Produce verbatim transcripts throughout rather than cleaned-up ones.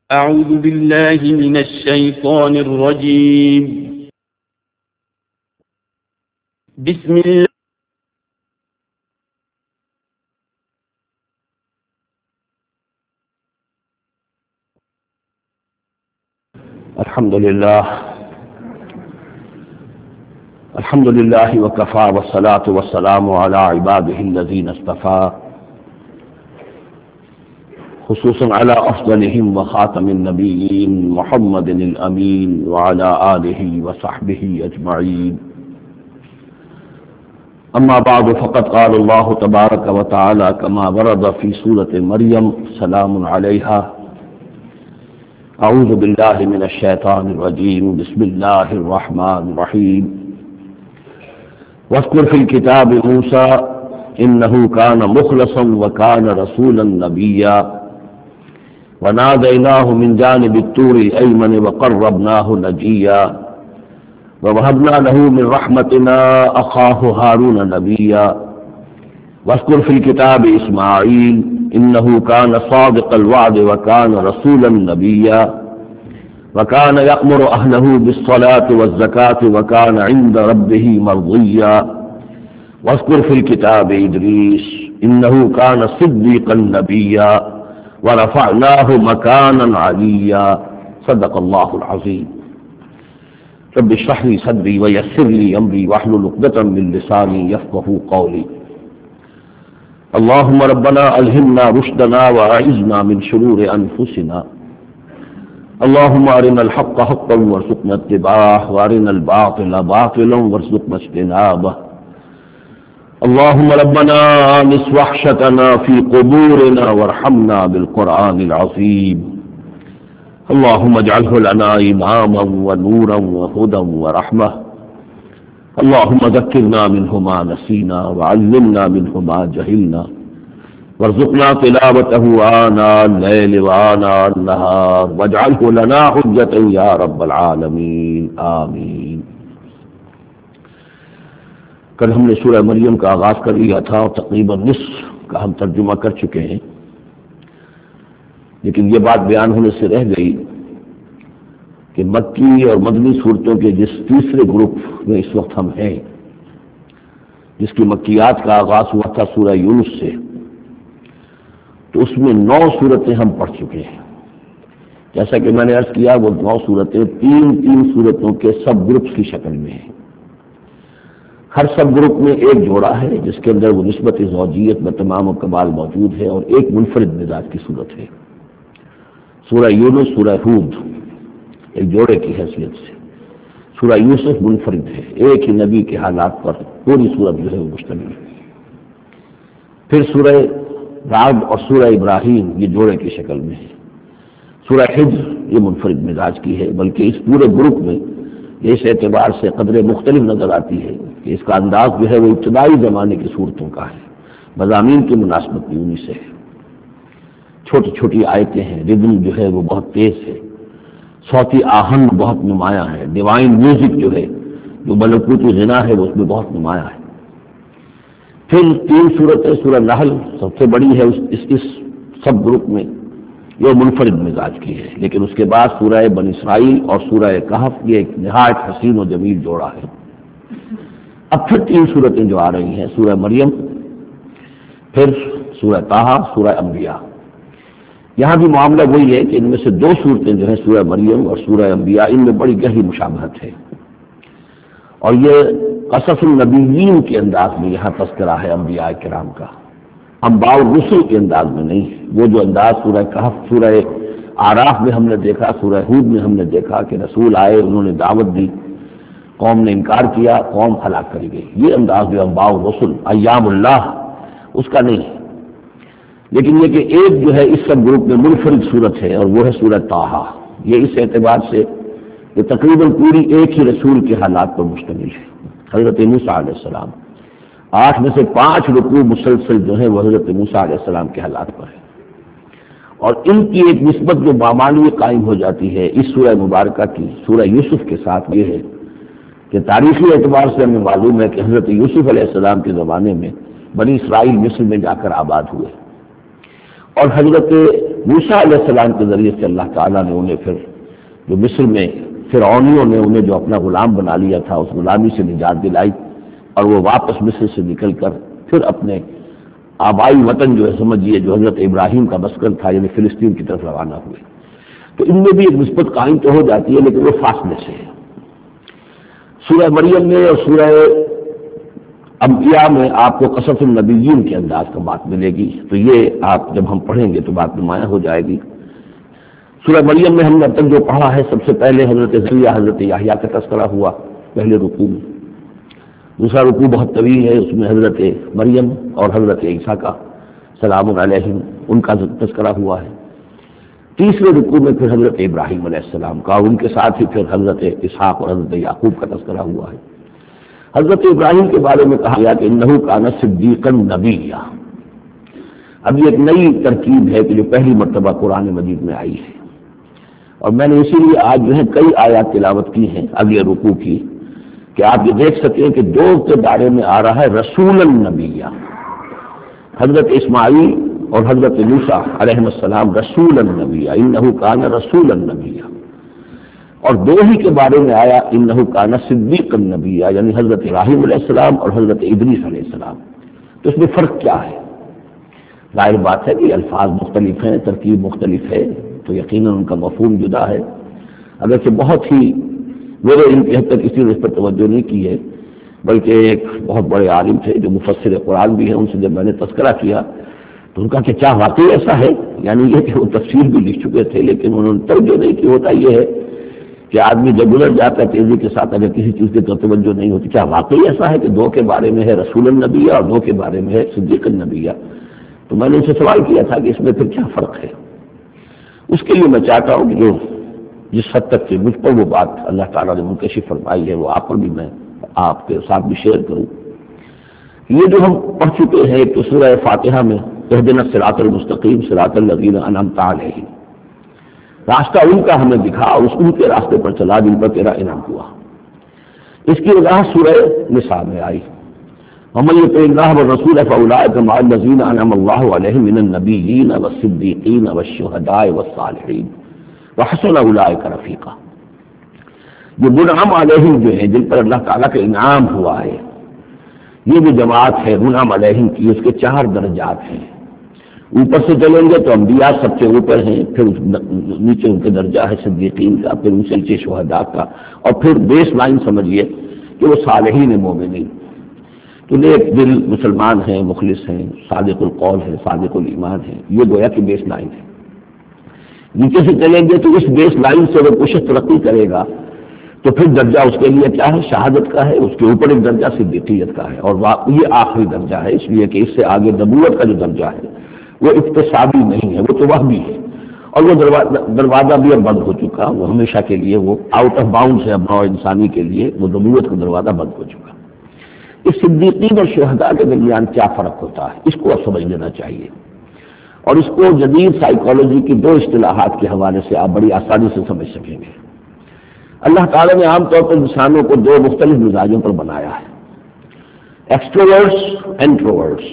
أعوذ بالله من الشيطان الرجيم. بسم الله. الحمد لله الحمد لله وكفى والصلاة والسلام على عباده الذين اصطفى، خصوصا على أفضلهم وخاتم النبيين محمد الأمين وعلى آله وصحبه أجمعين. أما بعد، فقد قال الله تبارك وتعالى كما ورد في سورة مريم: سلام عليها. أعوذ بالله من الشيطان الرجيم. بسم الله الرحمن الرحيم. واذكر في الكتاب موسى إنه كان مخلصا وكان رسولا نبيا وناديناه من جانب الطور الأيمن وقربناه نجيا ووهبنا له من رحمتنا أخاه هارون نبيا واذكر في الكتاب إسماعيل إنه كان صادق الوعد وكان رسولا نبيا وكان يأمر أهله بالصلاة والزكاة وكان عند ربه مرضيا واذكر في الكتاب إدريس إنه كان صديقا نبيا ورفعناه مكانا عليا. صدق الله العظيم. رب اشرح لي صدري ويسر لي أمري واحلل عقدة من لساني يفقهوا قولي. اللهم ربنا ألهمنا رشدنا وأعذنا من شرور أنفسنا. اللهم أرنا الحق حقا وارزقنا اتباعه وأرنا الباطل باطلا وارزقنا اجتنابه. اللهم ربنا آنس وحشتنا في قبورنا وارحمنا بالقرآن العظيم. اللهم اجعله لنا إماما ونورا وهدى ورحمة. اللهم ذكرنا منه ما نسينا وعلمنا منه ما جهلنا وارزقنا تلاوته آناء الليل وآناء النهار واجعله لنا حجة يا رب العالمين. آمین. کل ہم نے سورہ مریم کا آغاز کر لیا تھا اور تقریباً نصف کا ہم ترجمہ کر چکے ہیں، لیکن یہ بات بیان ہونے سے رہ گئی کہ مکی اور مدنی صورتوں کے جس تیسرے گروپ میں اس وقت ہم ہیں، جس کی مکیات کا آغاز ہوا تھا سورہ یونس سے، تو اس میں نو صورتیں ہم پڑھ چکے ہیں. جیسا کہ میں نے عرض کیا، وہ نو صورتیں تین تین صورتوں کے سب گروپس کی شکل میں ہیں. ہر سب گروپ میں ایک جوڑا ہے جس کے اندر وہ نسبت زوجیت میں تمام و کمال موجود ہے، اور ایک منفرد مزاج کی صورت ہے. سورہ یونس، سورہ ہود ایک جوڑے کی حیثیت سے، سورہ یوسف منفرد ہے، ایک ہی نبی کے حالات پر پوری سورت جو ہے وہ مشتمل ہے. پھر سورہ رعد اور سورہ ابراہیم یہ جوڑے کی شکل میں ہے. سورہ حجر یہ منفرد مزاج کی ہے، بلکہ اس پورے گروپ میں اس اعتبار سے قدرے مختلف نظر آتی ہے کہ اس کا انداز جو ہے وہ ابتدائی زمانے کی صورتوں کا ہے، مضامین کی مناسبت بھی انہی سے ہے. چھوٹی چھوٹی آیتیں ہیں، ردم جو ہے وہ بہت تیز ہے، صوتی آہنگ بہت نمایاں ہے، ڈیوائن میوزک جو ہے، جو ملکوتی غنا ہے، وہ اس میں بہت نمایاں ہے. پھر تین صورتیں، سورہ نحل سب سے بڑی ہے اس اس, اس سب گروپ میں، یہ منفرد مزاج کی ہے. لیکن اس کے بعد سورہ بنی اسرائیل اور سورہ کہف یہ ایک نہایت حسین و جمیل جوڑا ہے. اب پھر تین صورتیں جو آ رہی ہیں، سورہ مریم، پھر سورہ طٰہٰ، سورہ انبیاء. یہاں بھی معاملہ وہی ہے کہ ان میں سے دو صورتیں جو ہیں سورہ مریم اور سورہ انبیاء، ان میں بڑی گہری مشابہت ہے، اور یہ قصص النبیین کے انداز میں یہاں تذکرہ ہے انبیاء کرام کا، انباء الرسل کے انداز میں نہیں. وہ جو انداز سورہ کہف، سورہ اعراف میں ہم نے دیکھا، سورہ ہود میں ہم نے دیکھا کہ رسول آئے، انہوں نے دعوت دی، قوم نے انکار کیا، قوم ہلاک کری گئی. یہ انداز جو انباء الرسل، ایام اللہ، اس کا نہیں ہے. لیکن یہ کہ ایک جو ہے اس سب گروپ میں منفرد صورت ہے، اور وہ ہے سورہ طٰہٰ. یہ اس اعتبار سے کہ تقریباً پوری ایک ہی رسول کے حالات پر مشتمل ہے، حضرت موسیٰ علیہ السلام. آٹھ میں سے پانچ رکوع مسلسل جو ہے وہ حضرت موسیٰ علیہ السلام کے حالات پر ہے، اور ان کی ایک نسبت جو بامعنی قائم ہو جاتی ہے اس سورہ مبارکہ کی سورہ یوسف کے ساتھ، یہ ہے کہ تاریخی اعتبار سے ہمیں معلوم ہے کہ حضرت یوسف علیہ السلام کے زمانے میں بنی اسرائیل مصر میں جا کر آباد ہوئے، اور حضرت موسیٰ علیہ السلام کے ذریعے سے اللہ تعالیٰ نے انہیں پھر جو مصر میں فرعونیوں نے انہیں جو اپنا غلام بنا لیا تھا اس غلامی سے نجات دلائی اور وہ واپس مصر سے نکل کر پھر اپنے آبائی وطن جو ہے سمجھیے جو حضرت ابراہیم کا مسکن تھا یعنی فلسطین کی طرف روانہ ہوئے. تو ان میں بھی ایک نسبت قائم تو ہو جاتی ہے لیکن وہ فاصلے سے ہے. سورہ مریم میں اور سورہ انبیاء میں آپ کو قصص النبیین کے انداز کا بات ملے گی، تو یہ آپ جب ہم پڑھیں گے تو بات نمایاں ہو جائے گی. سورہ مریم میں ہم نے اب تک جو پڑھا ہے سب سے پہلے حضرت زکریا حضرت یحییٰ کا تذکرہ ہوا پہلے رکوع میں. دوسرا رکوع بہت طویل ہے، اس میں حضرت مریم اور حضرت عیسیٰ کا سلام علیہم ان کا تذکرہ ہوا ہے. تیسرے رکوع میں پھر حضرت ابراہیم علیہ السلام کا اور ان کے ساتھ ہی پھر حضرت اسحاق اور حضرت یعقوب کا تذکرہ ہوا ہے. حضرت ابراہیم کے بارے میں کہا گیا کہ انہ کان صدیقا نبیّا. اب یہ ایک نئی ترکیب ہے کہ جو پہلی مرتبہ قرآن مجید میں آئی ہے، اور میں نے اسی لیے آج جو ہے کئی آیات تلاوت کی ہیں اگلے رکوع کی کہ آپ یہ دیکھ سکیں کہ دو کے بارے میں آ رہا ہے رسول النبیّا. حضرت اسماعیل اور حضرت موسیٰ علیہ السلام رسول النبیّا، انہ کان رسول النبیّا. اور دو ہی کے بارے میں آیا انہ کان صدیق النبیّا، یعنی حضرت ابراہیم علیہ السلام اور حضرت ادریس علیہ السلام. تو اس میں فرق کیا ہے؟ ظاہر بات ہے کہ الفاظ مختلف ہیں، ترکیب مختلف ہے، تو یقیناً ان کا مفہوم جدا ہے. اگرچہ بہت ہی میرے ان کے حد تک اسی اس پر توجہ نہیں کی ہے، بلکہ ایک بہت بڑے عالم تھے جو مفسر قرآن بھی ہیں، ان سے جب میں نے تذکرہ کیا تو ان کا کہ کیا واقعی ایسا ہے؟ یعنی یہ کہ وہ تفسیر بھی لکھ چکے تھے لیکن انہوں نے توجہ نہیں کی. ہوتا یہ ہے کہ آدمی جب گزر جاتا ہے تیزی کے ساتھ اگر کسی چیز کی توجہ نہیں ہوتی. کیا واقعی ایسا ہے کہ دو کے بارے میں ہے رسول النبی اور دو کے بارے میں ہے صدیق النبی؟ تو میں نے ان سے سوال کیا تھا کہ اس میں پھر کیا فرق ہے. اس کے لیے میں چاہتا ہوں کہ جو جس حد تک کہ مجھ پر وہ بات اللہ تعالیٰ نے منکشف فرمائی ہے وہ آپ پر بھی میں آپ کے ساتھ بھی شیئر کروں. یہ جو ہم پڑھ چکے ہیں تو سورہ فاتحہ میں اہدنا الصراط المستقیم صراط الذین انعمت علیہم، راستہ ان کا ہمیں دکھا اور اس ان کے راستے پر چلا جن پر تیرا انعام ہوا. اس کی وضاحت سورہ نساء میں آئی. ومن یطع اللہ والرسول فاولئک مع الذین انعم اللہ علیہم من النبیین والصدیقین والشہداء والصالحین وحسن اولئک رفیقا. جو منعم علیہم جو ہیں جن پر اللہ تعالیٰ کا انعام ہوا ہے، یہ جو جماعت ہے منعم علیہم کی، اس کے چار درجات ہیں. اوپر سے چلیں گے تو انبیاء سب سے اوپر ہیں، پھر نیچے ان کے درجہ ہے صدیقین کا، پھر ان سے نیچے شہداء کا، اور پھر بیس لائن سمجھیے کہ وہ صالحین مومنین. تو نیک دل مسلمان ہیں، مخلص ہیں، صادق القول ہیں، صادق الایمان ہیں. یہ گویا کہ بیس لائن ہے. نیچے سے چلیں گے تو اس بیس لائن سے وہ کوشش ترقی کرے گا تو پھر درجہ اس کے لیے کیا ہے؟ شہادت کا ہے. اس کے اوپر ایک درجہ صدیقیت کا ہے، اور یہ آخری درجہ ہے، اس لیے کہ اس سے آگے نبوت کا جو درجہ ہے وہ اقتصادی نہیں ہے، وہ تو وہ بھی ہے. اور وہ دروازہ بھی اب بند ہو چکا، وہ ہمیشہ کے لیے وہ آؤٹ آف باؤنڈ ہے اب نوع انسانی کے لیے، وہ نبوت کا دروازہ بند ہو چکا. اس صدیقین اور شہداء کے درمیان کیا فرق ہوتا ہے اس کو اب سمجھ لینا چاہیے، اور اس کو جدید سائیکالوجی کی دو اصطلاحات کے حوالے سے آپ بڑی آسانی سے سمجھ سکیں گے. اللہ تعالیٰ نے عام طور پر انسانوں کو دو مختلف مزاجوں پر بنایا ہے، ایکسٹروورٹس انٹروورٹس.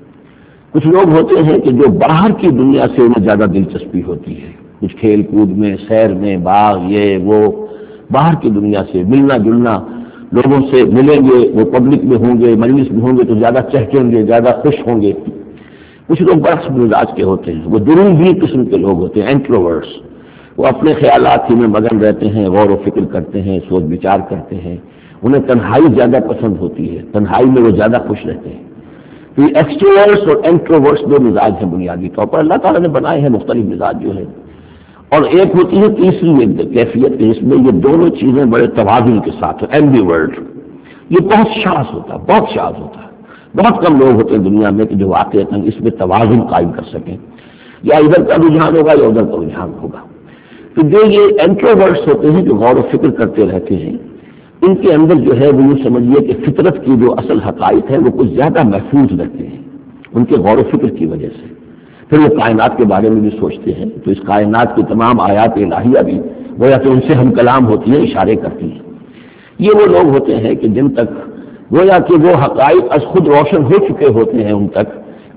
کچھ لوگ ہوتے ہیں کہ جو باہر کی دنیا سے انہیں زیادہ دلچسپی ہوتی ہے، کچھ کھیل کود میں، سیر میں، باغ، یہ وہ باہر کی دنیا سے ملنا جلنا، لوگوں سے ملیں گے، وہ پبلک میں ہوں گے، مجلس میں ہوں گے تو زیادہ چہکیں گے، زیادہ خوش ہوں گے. کچھ لوگ برعکس مزاج کے ہوتے ہیں، وہ دروندی قسم کے لوگ ہوتے ہیں انٹروورٹس. وہ اپنے خیالات ہی میں مگن رہتے ہیں، غور و فکر کرتے ہیں، سوچ بچار کرتے ہیں. انہیں تنہائی زیادہ پسند ہوتی ہے، تنہائی میں وہ زیادہ خوش رہتے ہیں. تو یہ ایکسٹروورٹس اور انٹروورٹس دو مزاج ہیں بنیادی طور پر اللہ تعالیٰ نے بنائے ہیں مختلف مزاج جو ہے. اور ایک ہوتی ہے تیسری ایک کیفیت کہ اس میں یہ دونوں چیزیں بڑے توازن کے ساتھ ایمبیورٹ. یہ بہت شاذ ہوتا ہے، بہت شاذ ہوتا ہے. بہت کم لوگ ہوتے ہیں دنیا میں کہ جو واقعتاً اس میں توازن قائم کر سکیں، یا ادھر کا رجحان ہوگا یا ادھر کا رجحان ہوگا. تو جو یہ انٹروورٹس ہوتے ہیں جو غور و فکر کرتے رہتے ہیں، ان کے اندر جو ہے وہ یہ سمجھیے کہ فطرت کی جو اصل حقائق ہے وہ کچھ زیادہ محفوظ رہتے ہیں ان کے غور و فکر کی وجہ سے. پھر وہ کائنات کے بارے میں بھی سوچتے ہیں تو اس کائنات کی تمام آیات الہیہ بھی گویا کہ ان سے ہم کلام ہوتی ہیں، اشارے کرتی ہیں. یہ وہ لوگ ہوتے ہیں کہ جن تک گویا کہ وہ حقائق از خود روشن ہو چکے ہوتے ہیں ان تک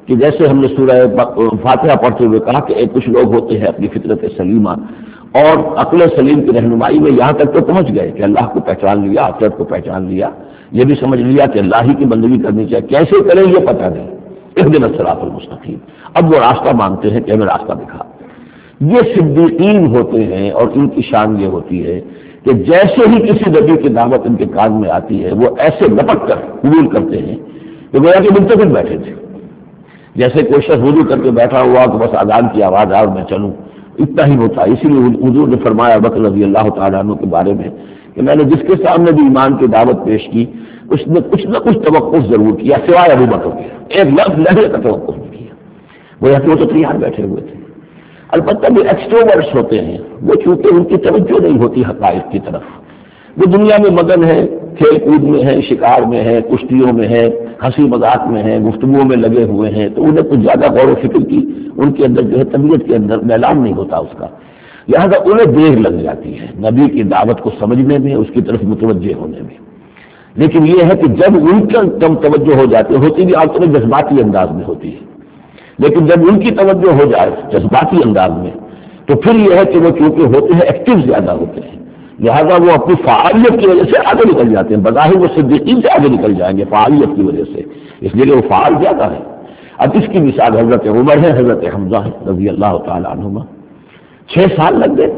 کہ جیسے ہم نے سورہ فاتحہ پڑھتے ہوئے کہا کہ ایک کچھ لوگ ہوتے ہیں اپنی فطرت سلیمہ اور عقل سلیم کی رہنمائی میں یہاں تک تو پہنچ گئے کہ اللہ کو پہچان لیا، آخرت کو پہچان لیا، یہ بھی سمجھ لیا کہ اللہ ہی کی بندگی کرنی چاہیے، کیسے کریں یہ پتہ نہیں، اہدنا الصراط المستقیم، اب وہ راستہ مانگتے ہیں کہ ہمیں راستہ دکھا۔ یہ صدیقین ہوتے ہیں اور ان کی شان یہ ہوتی ہے کہ جیسے ہی کسی نبی کی دعوت ان کے کان میں آتی ہے وہ ایسے لپٹ کر قبول کرتے ہیں کہ گویا کہ منتظر بیٹھے تھے، جیسے کوئی شخص وضو کر کے بیٹھا ہوا کہ بس اذان کی آواز آ اور میں چلوں، اتنا ہی ہوتا ہے۔ اسی لیے حضور نے فرمایا بکر رضی اللہ تعالیٰ عنہ کے بارے میں کہ میں نے جس کے سامنے بھی ایمان کی دعوت پیش کی اس نے کچھ نہ کچھ توقف ضرور کیا سوائے ابو بکر کے، ایک لفظ لہجے کا توقف نہیں کیا، وہ وہ تو تیار بیٹھے ہوئے تھے۔ البتہ جو ایکسٹروورٹس ہوتے ہیں وہ چونکہ ان کی توجہ نہیں ہوتی حقائق کی طرف، وہ دنیا میں مگن ہے، کھیل کود میں ہے، شکار میں ہے، کشتیوں میں ہے، ہنسی مذاق میں ہے، گفتگو میں لگے ہوئے ہیں، تو انہیں کچھ زیادہ غور و فکر کی ان کے اندر جو ہے طبیعت کے اندر میلان نہیں ہوتا اس کا، لہٰذا انہیں دیر لگ جاتی ہے نبی کی دعوت کو سمجھنے میں، اس کی طرف متوجہ ہونے میں۔ لیکن یہ ہے کہ جب ان کا کم توجہ ہو جاتی ہوتی بھی آپ میں جذباتی انداز میں ہوتی ہے، لیکن جب ان کی توجہ ہو جائے جذباتی انداز میں تو پھر یہ ہے کہ وہ چونکہ ہوتے ہیں ایکٹیو زیادہ ہوتے ہیں، لہذا وہ اپنی فعالیت کی وجہ سے آگے نکل جاتے ہیں، بظاہر وہ صدیقین سے آگے نکل جائیں گے فعالیت کی وجہ سے، اس لیے کہ وہ فعال زیادہ ہے۔ اب اس کی مثال حضرت عمر ہے، حضرت حمزہ ہے رضی اللہ تعالی عنہما، چھ سال لگ گئے۔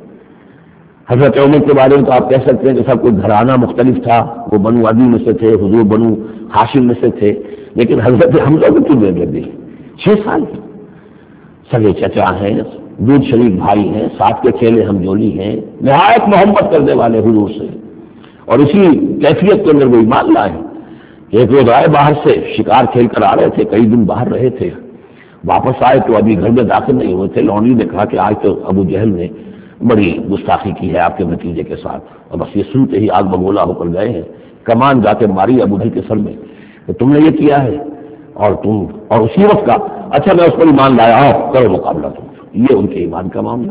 حضرت عمر کے بارے میں تو آپ کہہ سکتے ہیں کہ سب کوئی گھرانہ مختلف تھا، وہ بنو عدی میں سے تھے، حضور بنو ہاشم میں سے تھے، لیکن حضرت حمزہ کو کیوں دیر لگ گئی؟ چھ سال سگے چچا ہیں، دودھ شریک بھائی ہیں، ساتھ کے کھیلے ہم جولی ہیں، نہایت محبت کرنے والے حضور سے، اور اسی کیفیت کے اندر وہ ایمان لائے۔ ایک روز آئے باہر سے، شکار کھیل کر آ رہے تھے، کئی دن باہر رہے تھے، واپس آئے تو ابھی گھر میں داخل نہیں ہوئے تھے، لونڈی نے کہا کہ آج تو ابو جہل نے بڑی گستاخی کی ہے آپ کے بھتیجے کے ساتھ، اور بس یہ سنتے ہی آگ بگولا ہو کر گئے ہیں، کمان جا کے ماری ابو جہل کے سر میں کہ تم نے یہ کیا ہے، اور تم اور اسی وقت کا اچھا میں اس پر ایمان لایا، آؤ کرو مقابلہ تم۔ یہ ان کے ایمان کا معاملہ۔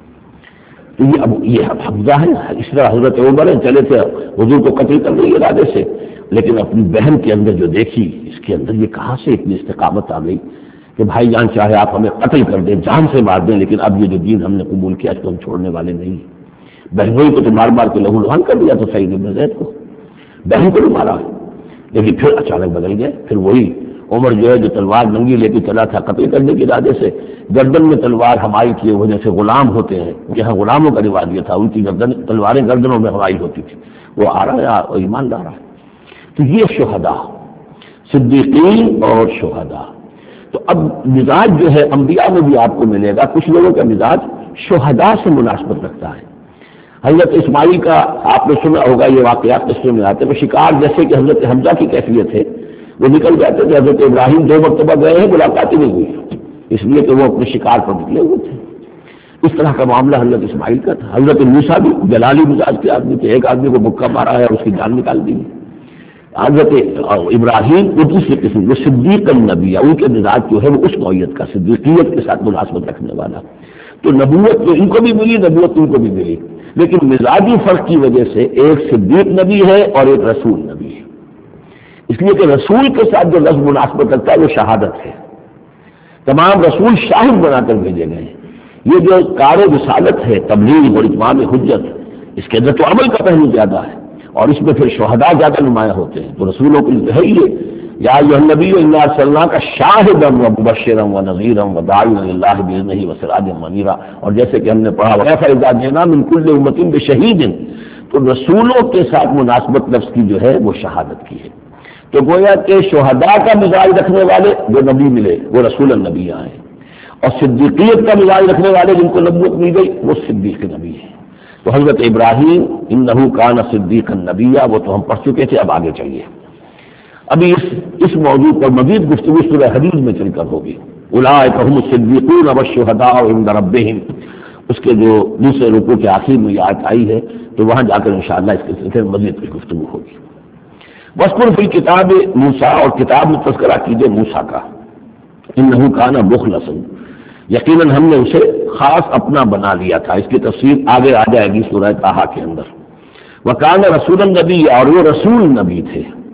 تو یہ اب یہ حمزہ ہے، اس طرح حضرت عمر چلے تھے حضور کو قتل کرنے کے ارادے سے، لیکن اپنی بہن کے اندر جو دیکھی، اس کے اندر یہ کہاں سے اتنی استقامت آ گئی کہ بھائی جان چاہے آپ ہمیں قتل کر دیں، جان سے مار دیں، لیکن اب یہ جو دین ہم نے قبول کیا اس کو ہم چھوڑنے والے نہیں۔ بہنوئی کو تو مار مار کے لہو لہان کر دیا تو سعید بن زید کو، بہن کو بھی مارا، لیکن پھر اچانک بدل گئے۔ پھر وہی عمر جو ہے جو تلوار ننگی لے کے چلا تھا قتل کرنے کے ارادے سے، گردن میں تلوار ہمائی کیے ہوئے جیسے غلام ہوتے ہیں، جہاں غلاموں کا رواج یہ تھا، ان کی گردن تلواریں گردنوں میں ہمائی ہوتی تھی، وہ آ رہا ہے اور ایمان لا رہا ہے۔ تو یہ شہداء، صدیقین اور شہداء۔ تو اب مزاج جو ہے انبیاء میں بھی آپ کو ملے گا، کچھ لوگوں کا مزاج شہداء سے مناسبت رکھتا ہے۔ حضرت اسماعیل کا آپ نے سنا ہوگا، یہ واقعات قصے میں آتے ہیں، وہ شکار جیسے کہ حضرت حمزہ کی کیفیت ہے، وہ نکل جاتے تھے، حضرت ابراہیم دو مرتبہ گئے ہیں، ملاقات ہی نہیں ہوئی، اس لیے کہ وہ اپنے شکار پر نکلے ہوئے تھے۔ اس طرح کا معاملہ حضرت اسماعیل کا تھا۔ حضرت موسیٰ بھی جلالی مزاج کے آدمی تھے، ایک آدمی کو مکہ مارا ہے اور اس کی جان نکال دی۔ حضرت ابراہیم وہ دوسرے قسم، وہ صدیق النبی، ان کے مزاج جو ہے وہ اس نوعیت کا، صدیقیت کے ساتھ مناسبت رکھنے والا۔ تو نبوت تو ان کو بھی ملی، نبوت ان کو بھی ملی، لیکن مزاجی فرق کی وجہ سے ایک صدیق نبی ہے اور ایک رسول نبی ہے، اس لیے کہ رسول کے ساتھ جو لفظ مناسبت رکھتا ہے وہ شہادت ہے۔ تمام رسول شاہد بنا کر بھیجے گئے ہیں۔ یہ جو کار رسالت ہے، تبلیغ اور اتمام حجت، اس کے اندر تو عمل کا پہلو زیادہ ہے، اور اس میں پھر شہداء زیادہ نمایاں ہوتے ہیں۔ تو رسولوں کے لیے ہے ہی یا ایھا النبی انا ارسلناک شاہدا ومبشرا ونذیرا وداعیا الی اللہ باذنہ وسراجا منیرا، اور جیسے کہ ہم نے پڑھا وَكَيْفَ إِذَا جِئْنَا مِنْ كُلِّ أُمَّةٍ بِشَهِيدٍ، تو رسولوں کے ساتھ مناسبت لفظ کی جو ہے وہ شہادت کی ہے۔ تو گویا کہ شہداء کا مزاج رکھنے والے جو نبی ملے وہ رسول النبی ہیں، اور صدیقیت کا مزاج رکھنے والے جن کو نبوت مل گئی وہ صدیق نبی ہے۔ تو حضرت ابراہیم انہ کان صدیقا نبیا، وہ تو ہم پڑھ چکے تھے، اب آگے چلیے۔ ابھی اس اس موضوع پر مزید گفتگو سورہ حدید میں چل کر ہوگی۔ اولئک ھم الصدیقون والشہداء عند ربہم، اس کے جو دوسرے رکوع کے آخر میں یہ آیت آئی ہے، تو وہاں جا کر انشاءاللہ اس کے سلسلے میں مزید کچھ گفتگو ہوگی۔ وَاذْكُرْ فِي الْكِتَابِ موسیٰ، اور کتاب میں تذکرہ کیجئے موسیٰ کا، انہ کان مخلصا، یقیناً ہم نے اسے خاص اپنا بنا لیا تھا۔ اس کی تفصیل آگے آ جائے گی سورہ طٰہٰ کے اندر۔ وَكَانَ رَسُولًا نبی، اور وہ رسول نبی تھے۔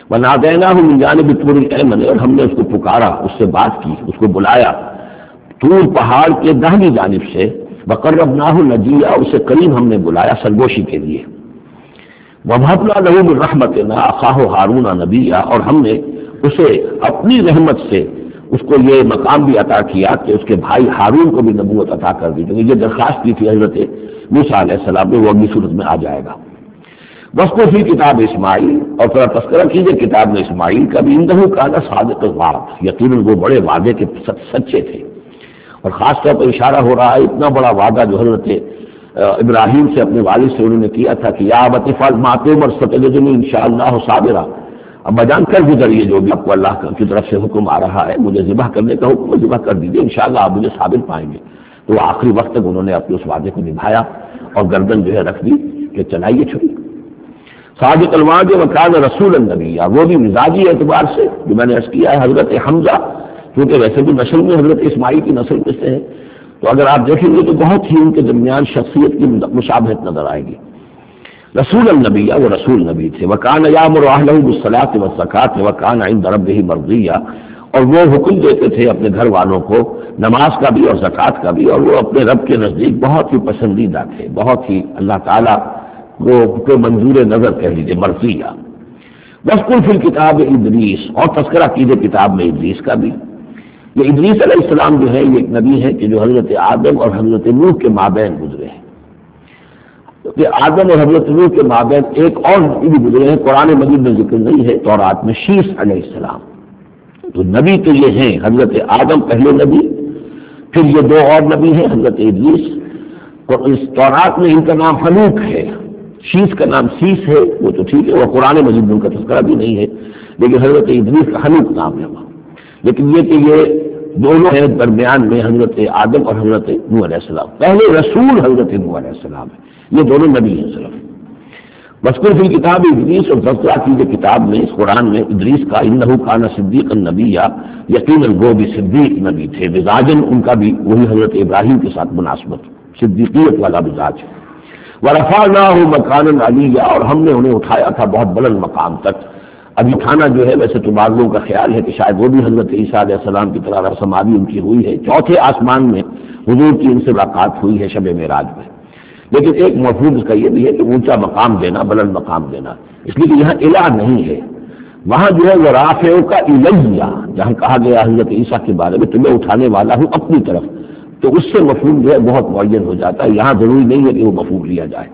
وَنَادَيْنَاهُ مِنْ جَانِبِ الطُّورِ الْأَيْمَنِ، اور ہم نے اس کو پکارا، اس سے بات کی، اس کو بلایا طور پہاڑ کے داہنی جانب سے، وَقَرَّبْنَاهُ نَجِيًّا، اسے قریب ہم نے بلایا سرگوشی کے لیے، وَوَهَبْنَا لَهُ مِنْ رَحْمَتِنَا أَخَاهُ هَارُونَ نَبِيًّا، اور ہم نے اسے اپنی رحمت سے اس کو یہ مقام بھی عطا کیا کہ اس کے بھائی ہارون کو بھی نبوت عطا کر دی، کیونکہ یہ درخواست کی تھی حضرت موسیٰ علیہ السلام نے، وہ اگلی صورت میں آ جائے گا۔ وَاذْكُرْ فِي کتاب اسماعیل، اور تھوڑا تذکرہ کیجیے کتاب میں اسماعیل کا بھی، اِنَّهُ كَانَ صَادِقَ الْوَعْدِ، یقیناً وہ بڑے وعدے کے سچے تھے، اور خاص طور پر اشارہ ہو رہا ہے اتنا بڑا وعدہ جو حضرت ابراہیم سے اپنے والد سے انہوں نے کیا تھا کہ یا ابت افعل ما تؤمر ستجدنی انشاءاللہ صابرا، اب بجان کر گزریے جو بھی آپ کو اللہ کی طرف سے حکم آ رہا ہے، مجھے ذبح کرنے کا حکم ذبح کر دیجیے، انشاءاللہ آپ مجھے صابر پائیں گے۔ تو آخری وقت تک انہوں نے اپنے اس وعدے کو نبھایا اور گردن جو ہے رکھ دی کہ چلائیے چھری۔ صادق الوعد وکان رسول النبی، وہ بھی مزاجی اعتبار سے جو میں نے عرض کیا ہے حضرت حمزہ، کیونکہ ویسے بھی نسل میں حضرت اسماعیل کی نسل میں سے ہے، تو اگر آپ دیکھیں گے تو بہت ہی ان کے درمیان شخصیت کی مشابہت نظر آئے گی۔ رسول النبی، وہ رسول نبی تھے، وکان یامر اہلہ بالصلاۃ والزکاۃ وکان عند ربہ مرضیہ، اور وہ حکم دیتے تھے اپنے گھر والوں کو نماز کا بھی اور زکوٰۃ کا بھی، اور وہ اپنے رب کے نزدیک بہت ہی پسندیدہ تھے، بہت ہی اللہ تعالیٰ وہ کو منظور نظر کہہ لیجیے مرضیہ۔ وَاذْكُرْ فِي الْكِتَابِ ادریس، اور تذکرہ کیجیے کتاب میں ادریس کا بھی۔ یہ ادریس علیہ السلام جو ہے یہ ایک نبی ہے کہ جو حضرت آدم اور حضرت نوح کے مابین گزرے ہیں، کہ آدم اور حضرت نوح کے مابین ایک اور نبی بھی گزرے ہیں، قرآن مجید میں ذکر نہیں ہے، تورات میں شیس علیہ السلام۔ تو نبی تو یہ ہیں حضرت آدم پہلے نبی، پھر یہ دو اور نبی ہیں حضرت ادریس، اور اس تورات میں ان کا نام حنوک ہے، شیس کا نام سیس ہے، وہ تو ٹھیک ہے، وہ قرآن مجید میں ان کا تذکرہ بھی نہیں ہے، لیکن حضرت ادریس کا حنوک نام ہے وہاں۔ لیکن یہ کہ یہ دونوں ہیں درمیان میں حضرت آدم اور حضرت نوح علیہ السلام، پہلے رسول حضرت نوح علیہ السلام ہے، یہ دونوں نبی ہیں صرف۔ وَاذْكُرْ فِي الْكِتَابِ ادریس، اور تذکرہ کیجیے کتاب میں اس قرآن میں ادریس کا، اِنَّهُ كَانَ صِدِّيقًا نَبِيًّا، یقیناً وہ بھی صدیق نبی تھے، مزاجاً ان کا بھی وہی حضرت ابراہیم کے ساتھ مناسبت، صدیقیت والا مزاج۔ وَرَفَعْنَاهُ مَكَانًا عَلِيًّا، اور ہم نے انہیں اٹھایا تھا بہت بلند مقام تک۔ ابھی اٹھانا جو ہے ویسے تو بعض لوگوں کا خیال ہے کہ شاید وہ بھی حضرت عیسیٰ علیہ السلام کی طرح رسم آبی ان کی ہوئی ہے، چوتھے آسمان میں حضور کی ان سے ملاقات ہوئی ہے شب معراج میں، لیکن ایک مفہوم اس کا یہ بھی ہے کہ اونچا مقام دینا، بلند مقام دینا، اس لیے کہ یہاں الہ نہیں ہے، وہاں جو ہے وہ رافعوں کا الیہ، جہاں کہا گیا حضرت عیسیٰ کے بارے میں تمہیں اٹھانے والا ہوں اپنی طرف، تو اس سے مفہوم جو ہے بہت معین ہو جاتا ہے، یہاں ضروری نہیں ہے کہ وہ مفہوم لیا جائے۔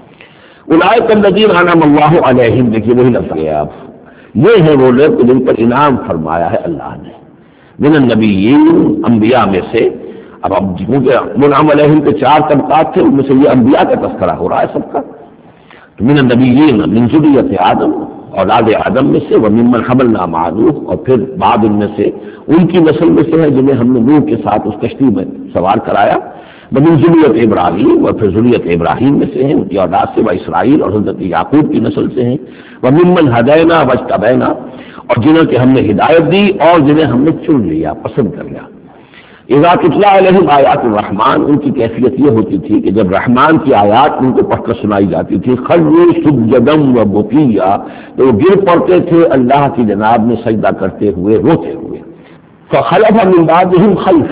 اولئک الذین انعم اللہ علیہم، دیکھیے وہی لفظ ہے آپ، یہ ہے وہ لوگ جن پر انعام فرمایا ہے اللہ نے، من النبیین، انبیاء میں سے۔ اب اب کیونکہ منعم علیہم کے چار طبقات تھے، ان میں سے یہ انبیاء کا تذکرہ ہو رہا ہے سب کا، تو من النبیین من ذریۃ آدم، اولاد آدم میں سے، وممن حملنا مع نوح، اور پھر بعد ان میں سے ان کی نسل میں سے ہے جنہیں ہم نے نوح کے ساتھ اس کشتی میں سوار کرایا، ومن ذریۃ ابراہیم، اور پھر ذریۃ ابراہیم میں سے ہیں، ان کی اولاد سے، و اسرائیل، اور حضرت یعقوب کی نسل سے ہیں، وممن ہدینا واجتبینا، اور جنہیں کہ ہم نے ہدایت دی اور جنہیں ہم نے چن لیا، پسند کر لیا۔ اذا تتلی علیہم آیات الرحمن، ان کی کیفیت یہ ہوتی تھی کہ جب رحمان کی آیات ان کو پڑھ کر سنائی جاتی تھی، خروا سجدا وبکیا، تو وہ گر پڑتے تھے اللہ کی جناب میں سجدہ کرتے ہوئے، روتے ہوئے۔ فخلف من بعدہم خلف،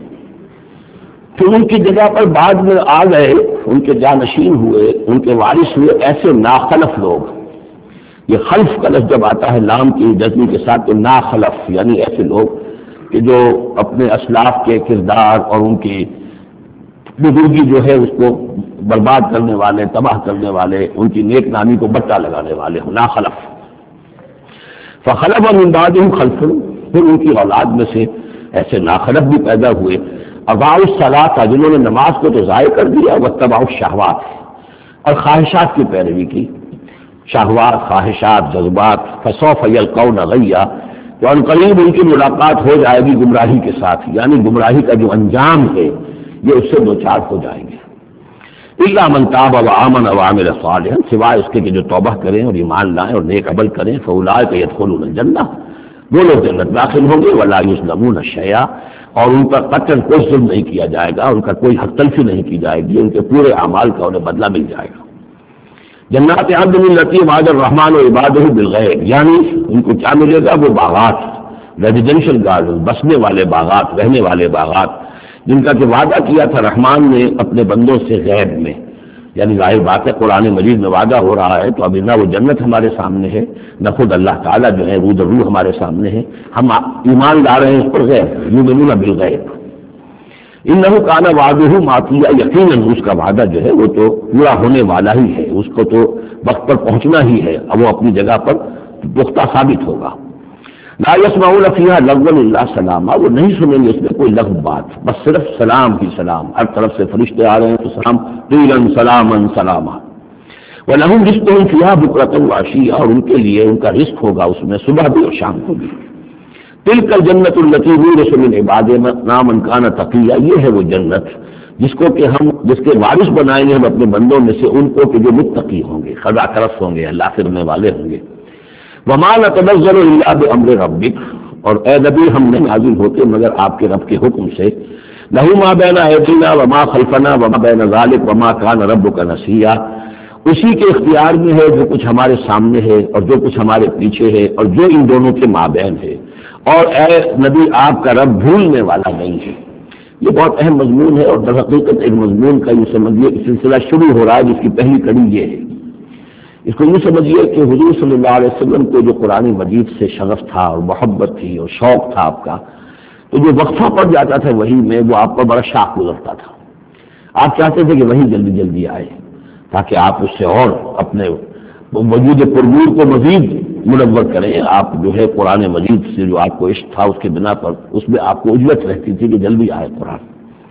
پھر ان کی جگہ پر بعد میں آ گئے، ان کے جانشین ہوئے، ان کے وارث ہوئے ایسے ناخلف لوگ۔ یہ خلف کا لفظ جب آتا ہے لام کی جزمی کے ساتھ تو ناخلف، یعنی ایسے لوگ کہ جو اپنے اسلاف کے کردار اور ان کی بزرگی جو ہے اس کو برباد کرنے والے، تباہ کرنے والے، ان کی نیک نامی کو بٹا لگانے والے ہوں، ناخلف۔ فخلف من بعدہم خلف، پھر ان کی اولاد میں سے ایسے ناخلف بھی پیدا ہوئے، اضاعوا الصلاۃ، جنہوں نے نماز کو تو ضائع کر دیا، واتبعوا الشہوات، اور خواہشات کی پیروی کی، شہوات، خواہشات، جذبات، فسوف یلقون غیا، تو ان قریب ان کی ملاقات ہو جائے گی گمراہی کے ساتھ، یعنی گمراہی کا جو انجام ہے یہ اس سے دو چار ہو جائیں گے۔ الا من تاب وآمن وعمل صالحا، سوائے اس کے کہ جو توبہ کریں اور ایمان لائیں اور نیک عمل کریں، فاولئک يدخلون الجنہ، وہ لوگ جنت داخل ہوں گے، ولا یظلمون شیئا، اور ان پر قطعاً کوئی ظلم نہیں کیا جائے گا، ان کا کوئی حق تلفی نہیں کی جائے گی، ان کے پورے اعمال کا انہیں بدلہ مل جائے گا۔ جنات عدن التی وعد الرحمن وعبادہ بالغیب، یعنی ان کو کیا ملے گا؟ وہ باغات، ریزیڈینشل گارڈن، بسنے والے باغات، رہنے والے باغات، جن کا کہ وعدہ کیا تھا رحمان نے اپنے بندوں سے غیب میں. یعنی ظاہر بات ہے قرآن مجید میں وعدہ ہو رہا ہے تو اب نہ وہ جنت ہمارے سامنے ہے، نہ خود اللہ تعالیٰ جو ہے روح روح ہمارے سامنے ہے، ہم ایمان لا رہے ہیں اس پر غیب، یؤمنون بالغیب. انہ کان وعدہ ماتیا، یقیناً اس کا وعدہ جو ہے وہ تو پورا ہونے والا ہی ہے، اس کو تو وقت پر پہنچنا ہی ہے، اب وہ اپنی جگہ پر پختہ ثابت ہوگا. لا يسمعون فيها لغوا الا سلاما، وہ نہیں سنیں گے اس میں کوئی لغو بات، بس صرف سلام ہی سلام. ہر طرف سے فرشتے آ رہے ہیں تو سلام، قیلا سلاما سلاما. ولهم رزقهم فيها بكرة وعشيا، اور ان کے لیے ان کا رزق ہوگا اس میں صبح بھی اور شام کو بھی. تلك الجنة التي نورث من عبادنا من كان تقيا، یہ ہے وہ جنت جس کو کہ ہم جس کے وارث بنائیں گے ہم اپنے بندوں میں سے ان کو کہ جو متقی ہوں گے، خدا طرف ہوں گے، اللہ کرنے والے ہوں گے. وما نتنزل الا بامر ربک، اور اے نبی ہم نہیں نازل ہوتے مگر آپ کے رب کے حکم سے. لہ ما بین ایدینا وما خلفنا وما بین ذلک وما کان ربک نسیا، اسی کے اختیار میں ہے جو کچھ ہمارے سامنے ہے اور جو کچھ ہمارے پیچھے ہے اور جو ان دونوں کے مابین ہے، اور اے نبی آپ کا رب بھولنے والا نہیں ہے. یہ بہت اہم مضمون ہے، اور در حقیقت ایک مضمون کا یہ سمجھیے کہ سلسلہ شروع ہو رہا ہے جس کی پہلی کڑی یہ ہے. اس کو یہ سمجھیے کہ حضور صلی اللہ علیہ وسلم کو جو قرآن مجید سے شغف تھا اور محبت تھی اور شوق تھا آپ کا، تو جو وقفہ پڑ جاتا تھا وہی میں وہ آپ پر بڑا شاق گزرتا تھا. آپ چاہتے تھے کہ وہی جلدی جلدی آئے تاکہ آپ اس سے اور اپنے وجود پرنور کو مزید منور کریں. آپ جو ہے قرآن مجید سے جو آپ کو عشق تھا اس کے بنا پر اس میں آپ کو اجلت رہتی تھی کہ جلدی آئے قرآن.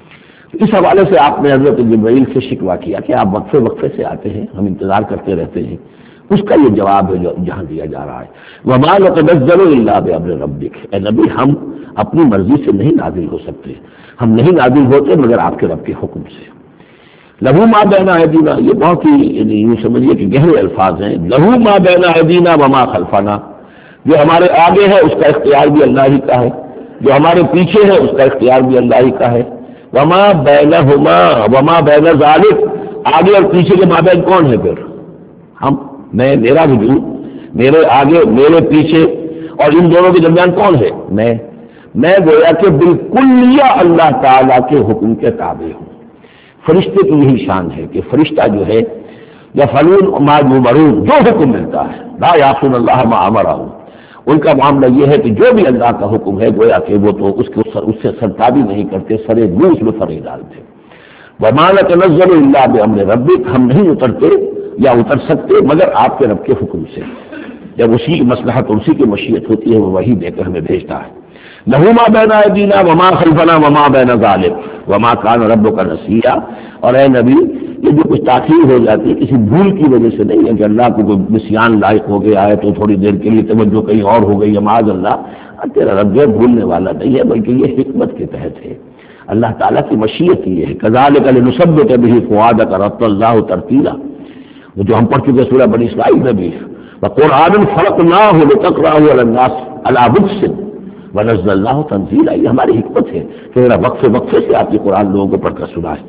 اس حوالے سے آپ نے حضرت جبرائیل سے شکوہ کیا کہ آپ وقفے وقفے سے آتے ہیں، ہم انتظار کرتے رہتے ہیں. اس کا یہ جواب ہے جو جہاں دیا جا رہا ہے. وما نتنزل الا بامر ربک، اے نبی ہم اپنی مرضی سے نہیں نازل ہو سکتے، ہم نہیں نازل ہوتے مگر آپ کے رب کے حکم سے. لہو ما بین ایدینا، یہ بہت ہی یعنی یوں سمجھیے کہ گہرے الفاظ ہیں. لہو ما بین ایدینا وما خلفنا، جو ہمارے آگے ہے اس کا اختیار بھی اللہ ہی کا ہے، جو ہمارے پیچھے ہے اس کا اختیار بھی اللہ ہی کا ہے. وما بینہما وما بین ذالک، آگے اور پیچھے کے مابین کون ہے پھر؟ ہم، میں، میرا وجود، میرے آگے میرے پیچھے، اور ان دونوں کے درمیان کون ہے؟ میں. میں گویا کہ بالکل اللہ تعالیٰ کے حکم کے تابع ہوں. فرشتے کی یہی شان ہے کہ فرشتہ جو ہے یفعلون ما یؤمرون، جو حکم ملتا ہے، لا یعصون اللہ ما امرہم، ان کا معاملہ یہ ہے کہ جو بھی اللہ کا حکم ہے گویا کہ وہ تو اس کے اس سے سرتابی نہیں کرتے، سرے منہ اس میں فرے ڈالتے. وما نتنزل الا بامر ربک، ہم نہیں اترتے یا اتر سکتے مگر آپ کے رب کے حکم سے. جب اسی کی مصلحت اسی کی مشیت ہوتی ہے وہ وہی دے کر ہمیں بھیجتا ہے. لہو ما بین ایدینا وما خلفنا وما بین ذالک وما کان ربک نسیا. اور اے نبی یہ جو کچھ تاخیر ہو جاتی ہے کسی بھول کی وجہ سے نہیں ہے کہ اللہ کو کوئی نسیان لائق ہو گیا ہے تو تھوڑی دیر کے لیے توجہ کہیں اور ہو گئی ہے، معاذ اللہ. تیرا رب جو بھولنے والا نہیں ہے بلکہ یہ حکمت کے تحت ہے، اللہ تعالیٰ کی مشیت یہ ہے. کذالک لنثبت بہ فؤادک رتل اللہ ترتیلا، وہ جو ہم پڑھ چکے سورہ بنی اسرائیل میں بھی. وقرآن فرقناہ لتقرأہ علی الناس علی مکث ونزلناہ تنزیلا، یہ ہماری حکمت ہے کہ ذرا وقفے وقفے سے آپ کی قرآن لوگوں کو پڑھ کر سنائے.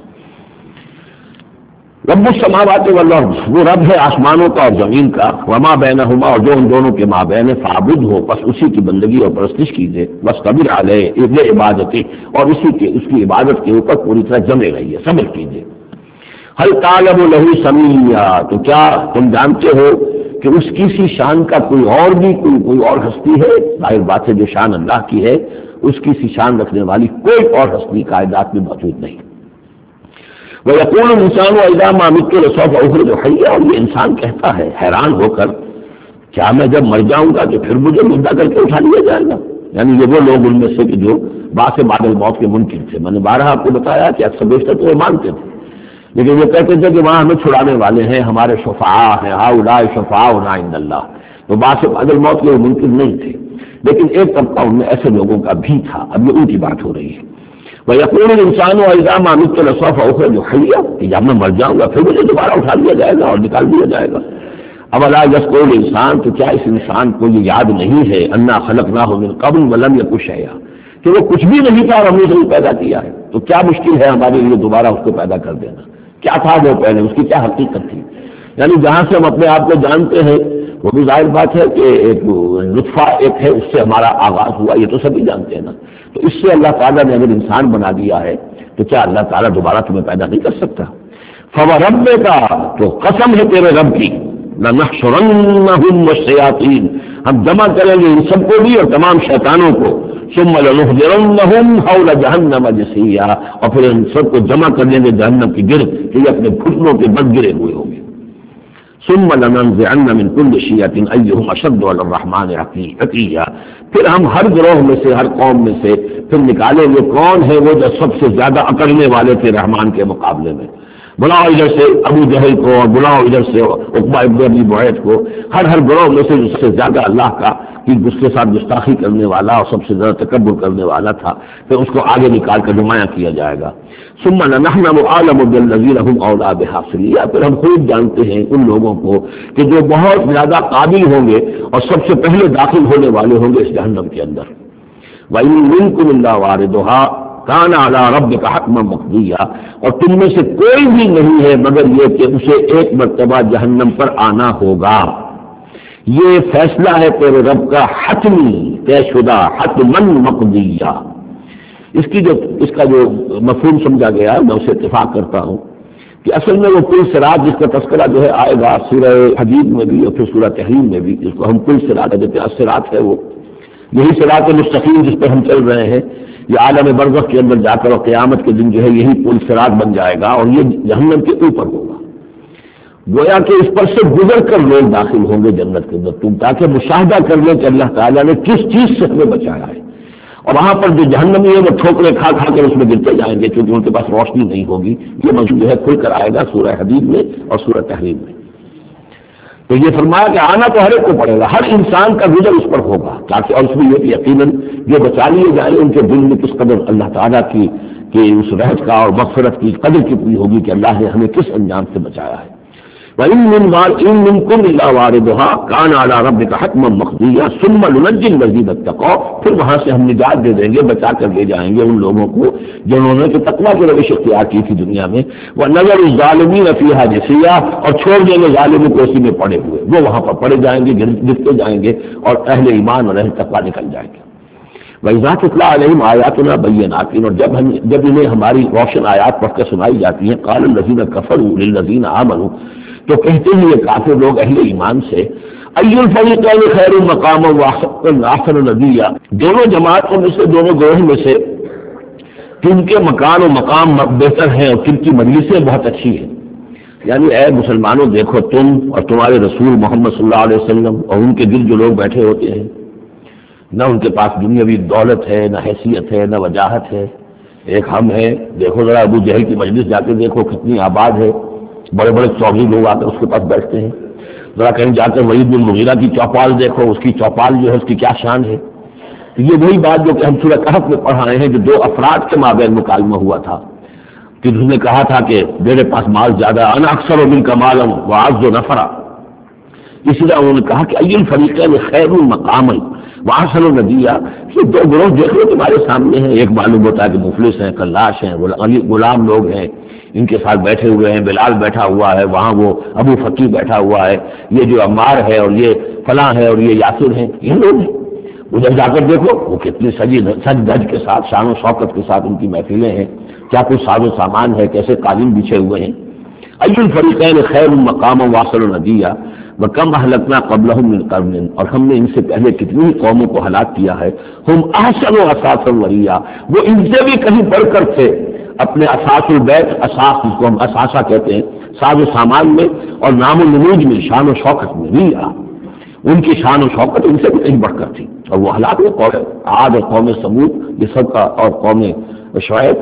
رب السماوات والارض، وہ رب ہے آسمانوں کا اور زمین کا. وما بینہما، اور جو ان دونوں کے مابین ہے. فاعبد ہو، بس اسی کی بندگی اور پرستش کیجیے. واصطبر علیہ، ابن عبادتی، اور اسی کے اس کی عبادت کے اوپر پوری طرح جمے رہیے، صبر کیجیے. هل تعلم له سمیا، تو کیا تم جانتے ہو کہ اس کی سی شان کا کوئی اور بھی کوئی کوئی اور ہستی ہے؟ ظاہر بات ہے جو شان اللہ کی ہے اس کی سی شان رکھنے والی کوئی اور ہستی کائنات میں موجود نہیں. وَيَقُولُ الْإِنسَانُ إِذَا مَا مِتُّ لَسَوْفَ أُخْرَجُ حَيًّا، اور یہ انسان کہتا ہے حیران ہو کر کیا میں جب مر جاؤں گا تو پھر مجھے مردہ کر کے اٹھا لیا جائے گا. یعنی یہ وہ لوگ ان میں سے کہ جو بعد سے بعد الموت کے منکر تھے. میں نے بارہ آپ کو بتایا کہ اکثر بیشتر تو وہ مانتے تھے، لیکن وہ کہتے تھے کہ وہاں ہمیں چھڑانے والے ہیں، ہمارے شفعاء ہیں، ہؤلاء شفعاؤنا عند اللہ. تو بعد سے بعد الموت کے وہ منکر نہیں تھے، لیکن ایک طبقہ ان میں ایسے لوگوں کا بھی تھا. اب یہ ان کی بات ہو رہی ہے. وَيَقُولُ الْإِنسَانُ إِذَا مَا مِتُّ لَسَوْفَ أُخْرَجُ حَيًّا، کہ جب میں مر جاؤں گا پھر مجھے دوبارہ اٹھا لیا جائے گا اور نکال دیا جائے گا. اولا یذکر الانسان، تو کیا اس انسان کو یہ یاد نہیں ہے انا خلقناہ من قبل ولم یک شیئا، کہ وہ کچھ بھی نہیں تھا اور ہم نے اسے پیدا کیا ہے. تو کیا مشکل ہے ہمارے لیے دوبارہ اس کو پیدا کر دینا؟ کیا تھا وہ پہلے، اس کی کیا حقیقت تھی؟ یعنی جہاں سے ہم اپنے آپ کو جانتے ہیں وہ بھی ظاہر بات ہے کہ ایک لطفہ ایک ہے، اس سے ہمارا آغاز ہوا، یہ تو سبھی جانتے ہیں نا. تو اس سے اللہ تعالیٰ نے اگر انسان بنا دیا ہے تو کیا اللہ تعالیٰ دوبارہ تمہیں پیدا نہیں کر سکتا؟ فَوَرَبِّكَ، تو قسم ہے تیرے رب کی، لَنَحْشُرَنَّهُمْ وَالشَّيَاطِينَ، ہم جمع کریں گے ان سب کو بھی اور تمام شیطانوں کو، ثُمَّ لَنُحْضِرَنَّهُمْ حَوْلَ جَهَنَّمَ جِثِيًّا، اور پھر ان سب کو جمع کر دیں گے جہنم کی گرد کہ یہ اپنے گھٹنوں کے بل گرے ہوئے ہوں گے. ثم لننزعن من كل شيعة أيهم أشد على الرحمن عتيا، پھر ہم ہر گروہ میں سے، ہر قوم میں سے پھر نکالیں گے کون ہے وہ جو سب سے زیادہ اکڑنے والے تھے رحمان کے مقابلے میں. بلاؤ ادھر سے ابو جہل کو اور بلاؤ ادھر سے عقبہ ابن ابی معیط کو، ہر ہر گروہ میں سے جس سے زیادہ اللہ کا کہ اس کے ساتھ گستاخی کرنے والا اور سب سے زیادہ تکبر کرنے والا تھا، پھر اس کو آگے نکال کر نمایاں کیا جائے گا. ثم نحن عالم بالذین هم اولی بحاصلیا، پھر ہم خوب جانتے ہیں ان لوگوں کو کہ جو بہت زیادہ قابل ہوں گے اور سب سے پہلے داخل ہونے والے ہوں گے اس جہنم کے اندر. وَإِن مِّنكُمْ إِلَّا وَارِدُهَا كَانَ عَلَىٰ رَبِّكَ حَتْمًا مَّقْضِيًّا، اور تم میں سے کوئی بھی نہیں ہے مگر یہ کہ اسے ایک مرتبہ جہنم پر آنا ہوگا. یہ فیصلہ ہے تیرے رب کا حتمی، طے شدہ، حتماً مقضیہ. اس کی جو اس کا جو مفہوم سمجھا گیا میں اسے اتفاق کرتا ہوں کہ اصل میں وہ پل صراط جس کا تذکرہ جو ہے آئے گا سورہ حدید میں بھی اور پھر سورہ تحریم میں بھی، جس کو ہم پل صراط کہتے ہیں، صراط ہے وہ یہی صراط مستقیم جس پر ہم چل رہے ہیں. یہ عالم برزخ کے اندر جا کر اور قیامت کے دن جو ہے یہی پل صراط بن جائے گا اور یہ جہنم کے اوپر ہوگا. گویا کہ اس پر سے گزر کر لوگ داخل ہوں گے جنت کے اندر، تم تاکہ مشاہدہ کر لیں کہ اللہ تعالیٰ نے کس چیز سے ہمیں بچایا ہے. اور وہاں پر جو جہنمی ہے وہ ٹھوکریں کھا کھا کر اس میں گرتے جائیں گے کیونکہ ان کے پاس روشنی نہیں ہوگی. یہ موضوع جو ہے کھل کر آئے گا سورہ حدید میں اور سورہ تحریم میں. تو یہ فرمایا کہ آنا تو ہر ایک کو پڑے گا، ہر انسان کا گزر اس پر ہوگا تاکہ، اور اس میں یہ کہ یقیناً جو بچا لیے جائیں ان کے دل میں کس قدر اللہ تعالیٰ کی کہ اس رحمت کا اور مغفرت کی قدر کتنی ہوگی کہ اللہ نے ہمیں کس انجام سے بچایا ہے. وَإِن مِّنكُمْ إِلَّا وَارِدُهَا كَانَ عَلَىٰ رَبِّكَ حَتْمًا مَّقْضِيًّا ثُمَّ نُنَجِّي الَّذِينَ اتَّقَوْا، پھر وہاں سے ہم نجات دے دیں گے، بچا کر لے جائیں گے ان لوگوں کو جنہوں نے کہ تقویٰ کی روش اختیار کی تھی دنیا میں. وَنَذَرُ الظَّالِمِينَ فِيهَا جِثِيًّا، اور چھوڑ دیں گے ظالموں کو اسی میں پڑے ہوئے، وہ وہاں پر پڑے جائیں گے، گرتے جائیں گے اور اہل ایمان اور اہل تقویٰ نکل جائیں گے. وَإِذَا تُتْلَىٰ عَلَيْهِمْ آيَاتُنَا بَيِّنَاتٍ، اور جب ہم جب انہیں ہماری روشن آیات پڑھ کر سنائی جاتی ہیں، قَالَ الَّذِينَ كَفَرُوا لِلَّذِينَ آمَنُوا، تو کہتے ہیں یہ کافر لوگ اہل ایمان سے، اَيُّ الْفَرِيقَيْنِ خَيْرٌ مَّقَامًا وَأَحْسَنُ نَدِيًّا، دونوں جماعتوں میں سے، دونوں گروہ میں سے کن کے مکان و مقام بہتر ہیں اور کن کی مجلسیں بہت اچھی ہیں. یعنی اے مسلمانوں دیکھو، تم اور تمہارے رسول محمد صلی اللہ علیہ وسلم اور ان کے دل جو لوگ بیٹھے ہوتے ہیں، نہ ان کے پاس دنیاوی دولت ہے، نہ حیثیت ہے، نہ وجاہت ہے. ایک ہم ہیں، دیکھو ذرا ابو جہل کی مجلس جا کے دیکھو کتنی آباد ہے، بڑے بڑے چودھری لوگ آ کر اس کے پاس بیٹھتے ہیں. ذرا کہیں جا کر ولید بن مغیرہ کی چوپال دیکھو، اس کی چوپال جو ہے اس کی کیا شان ہے. تو یہ وہی بات جو کہ ہم سورہ کہف میں پڑھائے ہیں، جو دو افراد کے مابین مکالمہ ہوا تھا کہ اس نے کہا تھا کہ میرے پاس مال زیادہ، انا اکثر من کا مالم واعز نفرا. اسی طرح انہوں نے کہا کہ ای الفریقین خیر مقاما واحسن ندیا. یہ دو گروہ دیکھ لو تمہارے سامنے ہیں، ایک معلوم ہوتا ہے کہ مفلس ہیں، کلاش ہیں، غلام لوگ ہیں، ان کے ساتھ بیٹھے ہوئے ہیں، بلال بیٹھا ہوا ہے، وہاں وہ ابو فقی بیٹھا ہوا ہے، یہ جو عمار ہے اور یہ فلاں ہے اور یہ یاسر ہیں، یہ لوگ ہیں. ادھر جا کر دیکھو وہ کتنی سجی سج دھج کے ساتھ، شان و شوکت کے ساتھ ان کی محفلیں ہیں، کیا کچھ ساز و سامان ہے، کیسے قالین بچھے ہوئے ہیں. ای الفریقین خیر مقاما واصل ندیا وکم اہلکنا قبلہم من قرن، اور ہم نے ان سے پہلے کتنی ہی قوموں کو ہلاک کیا ہے. ہم احسن و اساسا وریا، وہ ان سے بھی کہیں بڑھ کر تھے اپنے اساس البیت، اساس جس کو ہم اساسہ کہتے ہیں، ساز و سامان میں اور نام و نموج میں، شان و شوکت میں بھی ان کی شان و شوکت ان سے بھی کہیں بڑھ کر تھی. اور وہ ہلاک ہوئے، قوم عاد اور قوم سمود یہ سب کا، اور قوم شعیب.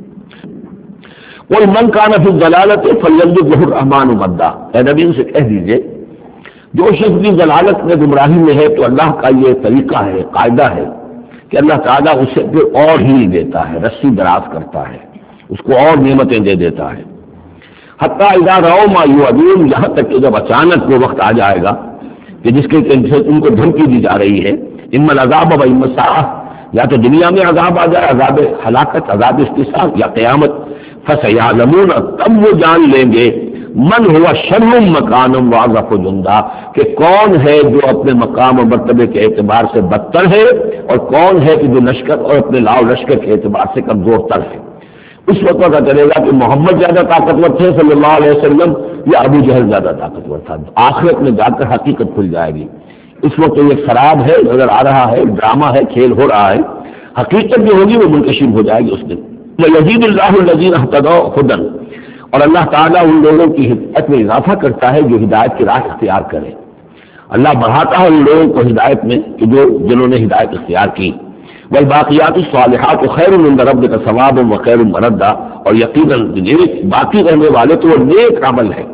کوئی من کان فی الضلالۃ فلیمدد لہ الرحمن مدا، اے نبی ان سے کہہ دیجیے جو شخص بھی ضلالت میں، گمراہی میں ہے، تو اللہ کا یہ طریقہ ہے، قاعدہ ہے کہ اللہ تعالیٰ اسے پھر اور ہی دیتا ہے، رسی دراز کرتا ہے، اس کو اور نعمتیں دے دیتا ہے. حتیٰ اذا رأوا ما یوعدون، یہاں تک کہ جب اچانک وہ وقت آ جائے گا کہ جس کے ان کو دھمکی دی جا رہی ہے، اما العذاب و اما الساعہ، یا تو دنیا میں عذاب آ جائے، عذاب ہلاکت، عذاب استحصال، یا قیامت. فسیعلمون، تب وہ جان لیں گے، من ہوا شر مکان واضح جندہ، کہ کون ہے جو اپنے مقام و مرتبے کے اعتبار سے بدتر ہے اور کون ہے کہ جو لشکر اور اپنے لاؤ لشکر کے اعتبار سے کمزور تر ہے۔ اس وقت پتہ چلے گا کہ محمد زیادہ طاقتور تھے صلی اللہ علیہ وسلم یا ابو جہل زیادہ طاقتور تھا۔ آخرت میں جا کر حقیقت کھل جائے گی۔ اس وقت یہ خراب ہے، نظر آ رہا ہے، ڈرامہ ہے، کھیل ہو رہا ہے، حقیقت جو ہوگی وہ منکشف ہو جائے گی اس دن۔ یزید اللہ الذین اہتدوا ہدی، اور اللہ تعالیٰ ان لوگوں کی ہدایت میں اضافہ کرتا ہے جو ہدایت کی راہ اختیار کرے۔ اللہ بڑھاتا ہے ان لوگوں کو ہدایت میں کہ جو جنہوں نے ہدایت اختیار کی۔ والباقیات الصالحات خیر عند ربک ثوابا وخیر مردا، اور یقیناً نیک باقی رہنے والے تو وہ نیک عمل ہے۔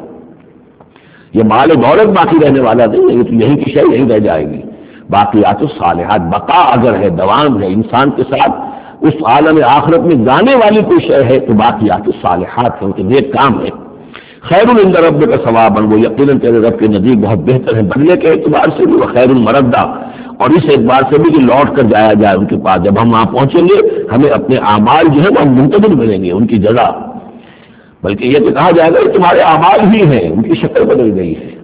یہ مال دولت باقی رہنے والا نہیں ہے، یہ تو یہیں کی شے یہیں رہ جائے گی۔ باقیات الصالحات بقا اگر ہے، دوام ہے انسان کے ساتھ، اس عالم آخرت میں جانے والی کوئی شے ہے تو باقیات الصالحات ہے، ان کے نیک کام ہے۔ خیر عند ربک ثوابا، وہ یقیناً تیرے رب کے نزدیک بہت بہتر ہے بدلے کے اعتبار سے بھی، وہ خیر مردا، اور اس اعتبار سے بھی کہ لوٹ کر جایا جائے ان کے پاس۔ جب ہم وہاں پہنچیں گے ہمیں اپنے اعمال جو ہے وہ منتظر ملیں گے، ان کی جزا، بلکہ یہ تو کہا جائے گا کہ تمہارے اعمال ہی ہیں، ان کی شکل بدل گئی ہے۔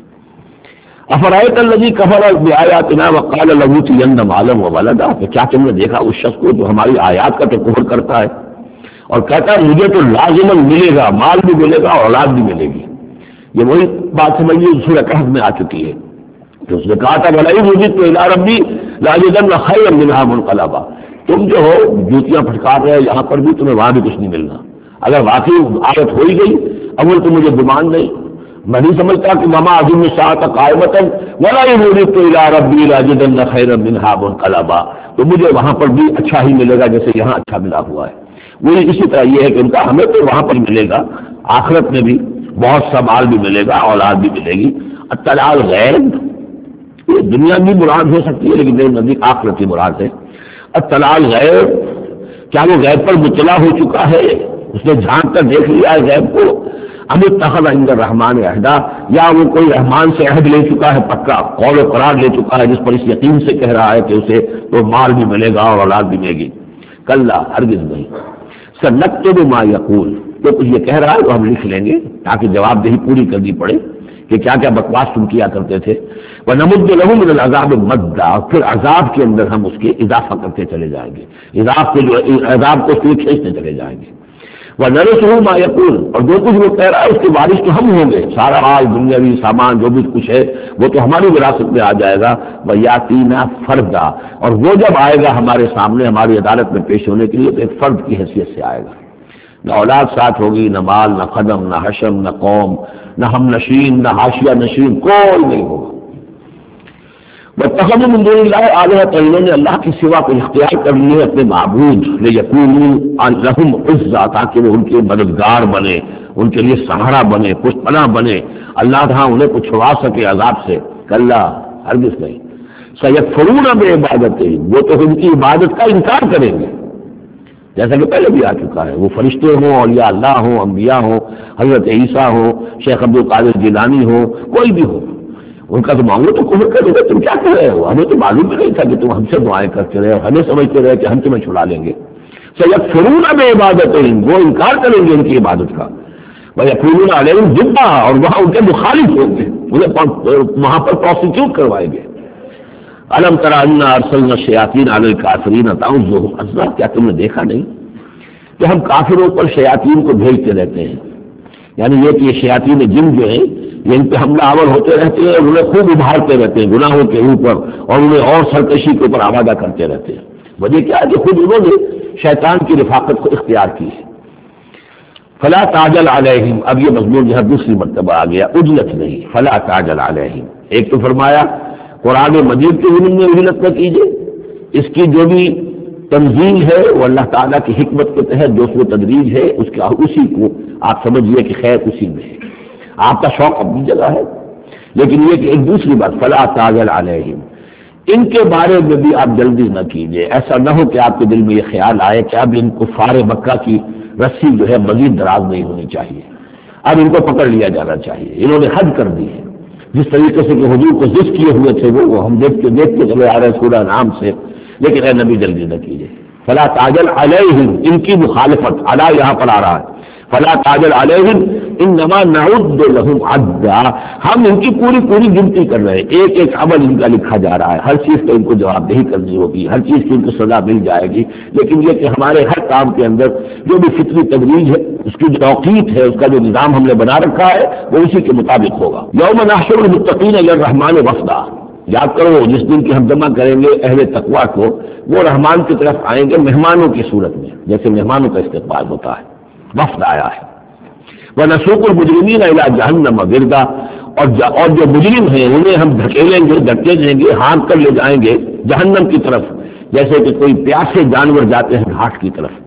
افرائیت الذی کفر بآیاتنا وقال لأوتین مالا وولدا، کہ کیا تم نے دیکھا اس شخص کو جو ہماری آیات کا تو کفر کرتا ہے اور کہتا ہے مجھے تو لازماً ملے گا، مال بھی ملے گا اور اولاد بھی ملے گی۔ یہ وہی بات سمجھیے سورہ کہف میں آ چکی ہے کہ اس نے کہا تھا بھلائی مجھے تو الی ربی لاجدن خیرا منہا منقلبا، تم جو ہو جوتیاں پھٹکار رہے یہاں پر بھی تمہیں وہاں بھی کچھ نہیں ملنا۔ اگر واقعی آیت ہو ہی گئی، اول تو مجھے گمان نہیں، میں نہیں سمجھتا کہ وما اظن الساعۃ قائمۃ ولا یملک الی ربی لاجدن خیرا منہا منقلبا، تو مجھے وہاں پر بھی اچھا ہی ملے گا جیسے یہاں اچھا ملا ہوا ہے۔ وہی اسی طرح یہ ہے کہ ان کا ہمیں تو وہاں پر ملے گا، آخرت میں بھی بہت سا مال بھی ملے گا، اولاد بھی ملے گی۔ اطلاع الغیب، یہ دنیا بھی مراد ہو سکتی ہے لیکن میرے نزدیک آخرت کی مراد ہے۔ اطلاع الغیب، کیا وہ غیب پر مطلع ہو چکا ہے، اس نے جھانک کر دیکھ لیا ہے غیب کو؟ ام اتخذ عند الرحمن عہدا، یا وہ کوئی رحمان سے عہد لے چکا ہے، پکا قول و قرار لے چکا ہے جس پر اس یقین سے کہہ رہا ہے کہ اسے تو مال بھی ملے گا اور اولاد بھی ملے گی؟ کلا، ہرگز نہیں۔ سنکتب ما یقول، تو کچھ یہ کہہ رہا ہے تو ہم لکھ لیں گے تاکہ جواب دہی پوری کرنی پڑے کہ کیا کیا بکواس تم کیا کرتے تھے۔ وَنَمُدُّ لَهُ مِنَ الْعَذَابِ مَدًّا، پھر عذاب کے اندر ہم اس کے اضافہ کرتے چلے جائیں گے، عذاب کے جو عذاب کو اس کے کھینچتے چلے جائیں گے۔ وَنَرِثُهُ مَا يَقُولُ، اور جو کچھ وہ کہہ رہا ہے اس کے وارث تو ہم ہوں گے، سارا مال دنیاوی سامان جو بھی کچھ ہے وہ تو ہماری وراثت میں آ جائے گا۔ وَيَأْتِينَا فَرْدًا، اور وہ جب آئے گا ہمارے سامنے ہماری عدالت میں پیش ہونے کے لیے تو ایک فرد کی حیثیت سے آئے گا، نہ اولاد ساتھ ہوگی، نہ مال، نہ قدم، نہ حشم، نہ قوم، نہ ہم نشین، نہ حاشیہ نشین، کوئی نہیں ہوگا۔ وَاتَّخَذُوا مِن دُونِ اللَّهِ آلِهَةً، انہوں نے اللہ کے سوا کو اختیار کر لیے اپنے معبود، لِيَكُونُوا لَهُمْ عِزًّا، تاکہ وہ ان کے مددگار بنے، ان کے لیے سہارا بنے، پشت پناہ بنے، اللہ تھا انہیں کو چھڑا سکے عذاب سے۔ کلا، ہرگز نہیں۔ سَيَكْفُرُونَ بِعِبَادَتِهِمْ، وہ تو ان کی عبادت کا انکار کریں گے، جیسا کہ پہلے بھی آ چکا ہے۔ وہ فرشتے ہوں، اولیاء اللہ ہوں، انبیاء ہوں، حضرت عیسیٰ ہوں، شیخ عبد القادر جیلانی ہو، کوئی بھی ہو، ان کا تو معاملہ تو کفر کر دے، تم کیا کر رہے ہو؟ ہمیں تو معلوم بھی نہیں تھا کہ تم ہم سے دعائیں کرتے رہے، ہمیں سمجھتے رہے کہ ہم تمہیں چھڑا لیں گے۔ سَيَكْفُرُونَ بِعِبَادَتِهِمْ، وہ انکار کریں گے ان کی عبادت کا۔ وَيَكُونُونَ عَلَيْهِمْ ضِدًّا، اور وہاں ان کے مخالف ہوں گے، انہیں وہاں پر پروسیکیوٹ کروائیں گے۔ أَلَمْ تَرَ أَنَّا أَرْسَلْنَا الشَّيَاطِينَ عَلَى الْكَافِرِينَ تَعُزُّهُمْ عَزًّا، کیا تم نے دیکھا نہیں کہ ہم کافروں پر شیاطین کو بھیجتے رہتے ہیں؟ یعنی یہ کہ یہ شیاطین جن جو ہیں یہ ان پہ حملہ آور ہوتے رہتے ہیں اور انہیں خوب ابھارتے رہتے ہیں گناہوں کے اوپر، اور انہیں اور سرکشی کے اوپر آمادہ کرتے رہتے ہیں۔ وجہ کیا ہے کہ خود انہوں نے شیطان کی رفاقت کو اختیار کی ہے۔ فلا تعجل علیہم، اب یہ مضمون جو ہے دوسری مرتبہ آ گیا، عجلت نہیں، فلا تعجل علیہم۔ ایک تو فرمایا قرآن مجید کے ضمن میں عجلت نہ کیجیے، اس کی جو بھی تنزیل ہے وہ اللہ تعالیٰ کی حکمت کے تحت جو اس میں تدریج ہے اس کا اسی کو آپ سمجھیے کہ خیر اسی میں ہے۔ آپ کا شوق اپنی جگہ ہے، لیکن یہ کہ ایک دوسری بات فلا تعجل علیہم، ان کے بارے میں بھی آپ جلدی نہ کیجیے۔ ایسا نہ ہو کہ آپ کے دل میں یہ خیال آئے کہ اب ان کفار مکہ کی رسی جو ہے مزید دراز نہیں ہونی چاہیے، اب ان کو پکڑ لیا جانا چاہیے، انہوں نے حد کر دی ہے۔ جس طریقے سے کہ حضور کو ضد کیے ہوئے تھے وہ ہم دیکھتے دیکھتے چلے آ رہے ہیں سورہ نام سے، لیکن اے نبی جلدی نہ کیجیے۔ فلا تعجل علیہم، ان کی مخالفت، علی یہاں پر آ رہا ہے، فلا تعجل علیہم انما نعد لهم عدا، ہم ان کی پوری پوری گنتی کر رہے ہیں، ایک ایک عمل ان کا لکھا جا رہا ہے، ہر چیز پہ ان کو جواب دہی کرنی ہوگی، ہر چیز کی ان کو سزا مل جائے گی، لیکن یہ کہ ہمارے ہر کام کے اندر جو بھی فطری تدریج ہے، اس کی جو توقیت ہے، اس کا جو نظام ہم نے بنا رکھا ہے وہ اسی کے مطابق ہوگا۔ یوم نحشر المتقین الی الرحمن وفدا، یاد کرو جس دن کی ہم جمع کریں گے اہل تقویٰ کو، وہ رحمان کی طرف آئیں گے مہمانوں کی صورت میں، جیسے مہمانوں کا استقبال ہوتا ہے، وفد آیا ہے۔ وَنَسُوقُ الْمُجْرِمِينَ إِلَىٰ جَهَنَّمَ وِرْدًا، اور اور جو مجرم ہیں انہیں ہم دھکیلیں گے، دھکے دیں گے، ہانک کر لے جائیں گے جہنم کی طرف، جیسے کہ کوئی پیاسے جانور جاتے ہیں گھاٹ کی طرف۔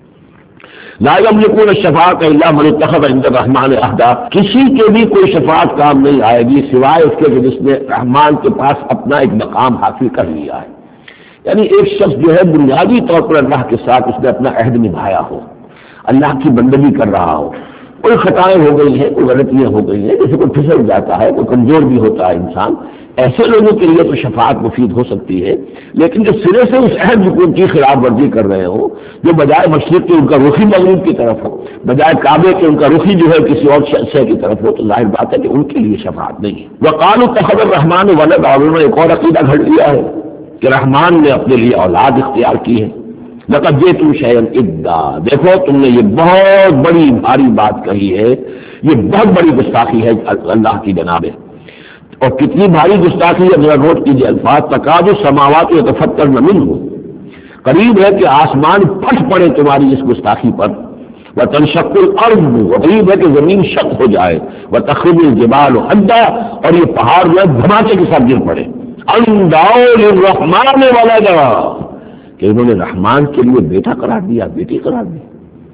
لا یملکون الشفاعۃ الا من اتخذ عند الرحمن عہدا، کسی کے بھی کوئی شفاعت کام نہیں آئے گی سوائے اس کے کہ جس نے رحمان کے پاس اپنا ایک مقام حاصل کر لیا ہے، یعنی ایک شخص جو ہے بنیادی طور پر اللہ کے ساتھ اس نے اپنا عہد نبھایا ہو، اللہ کی بندگی کر رہا ہو، کوئی خطائیں ہو گئی ہیں، کوئی غلطیاں ہو گئی ہیں، جیسے کوئی پھسل جاتا ہے، کوئی کمزور بھی ہوتا ہے انسان، ایسے لوگوں کے لیے تو شفاعت مفید ہو سکتی ہے، لیکن جو سرے سے اس عہد حکم کی خلاف ورزی کر رہے ہو، جو بجائے مشرق کے ان کا رخی مغرب کی طرف ہو، بجائے کعبے کے ان کا رخی جو ہے کسی اور شے کی طرف ہو، تو ظاہر بات ہے کہ ان کے لیے شفاعت نہیں ہے۔ وقالوا اتخذ الرحمن ولدا، اور انہوں نے ایک اور عقیدہ گھڑ لیا ہے کہ رحمان نے اپنے لیے اولاد اختیار کی ہے۔ لقد جئتم شیئا ادا، دیکھو تم نے یہ بہت بڑی بھاری بات کہی ہے، یہ بہت بڑی گستاخی ہے اللہ کی جناب، اور کتنی بھاری گستاخی ہے ذرا نوٹ کیجیے الفاظ، تکاد السماوات یتفطرن منہ، قریب ہے کہ آسمان پھٹ پڑے تمہاری اس گستاخی پر، وتنشق الارض، قریب ہے کہ زمین شق ہو جائے، وتخر الجبال حدا، اور یہ پہاڑ جو ہے دھماکے کے ساتھ گر پڑے، ان دعوا للرحمن ولدا، کہ انہوں نے رحمان کے لیے بیٹا قرار دیا، بیٹی قرار دی۔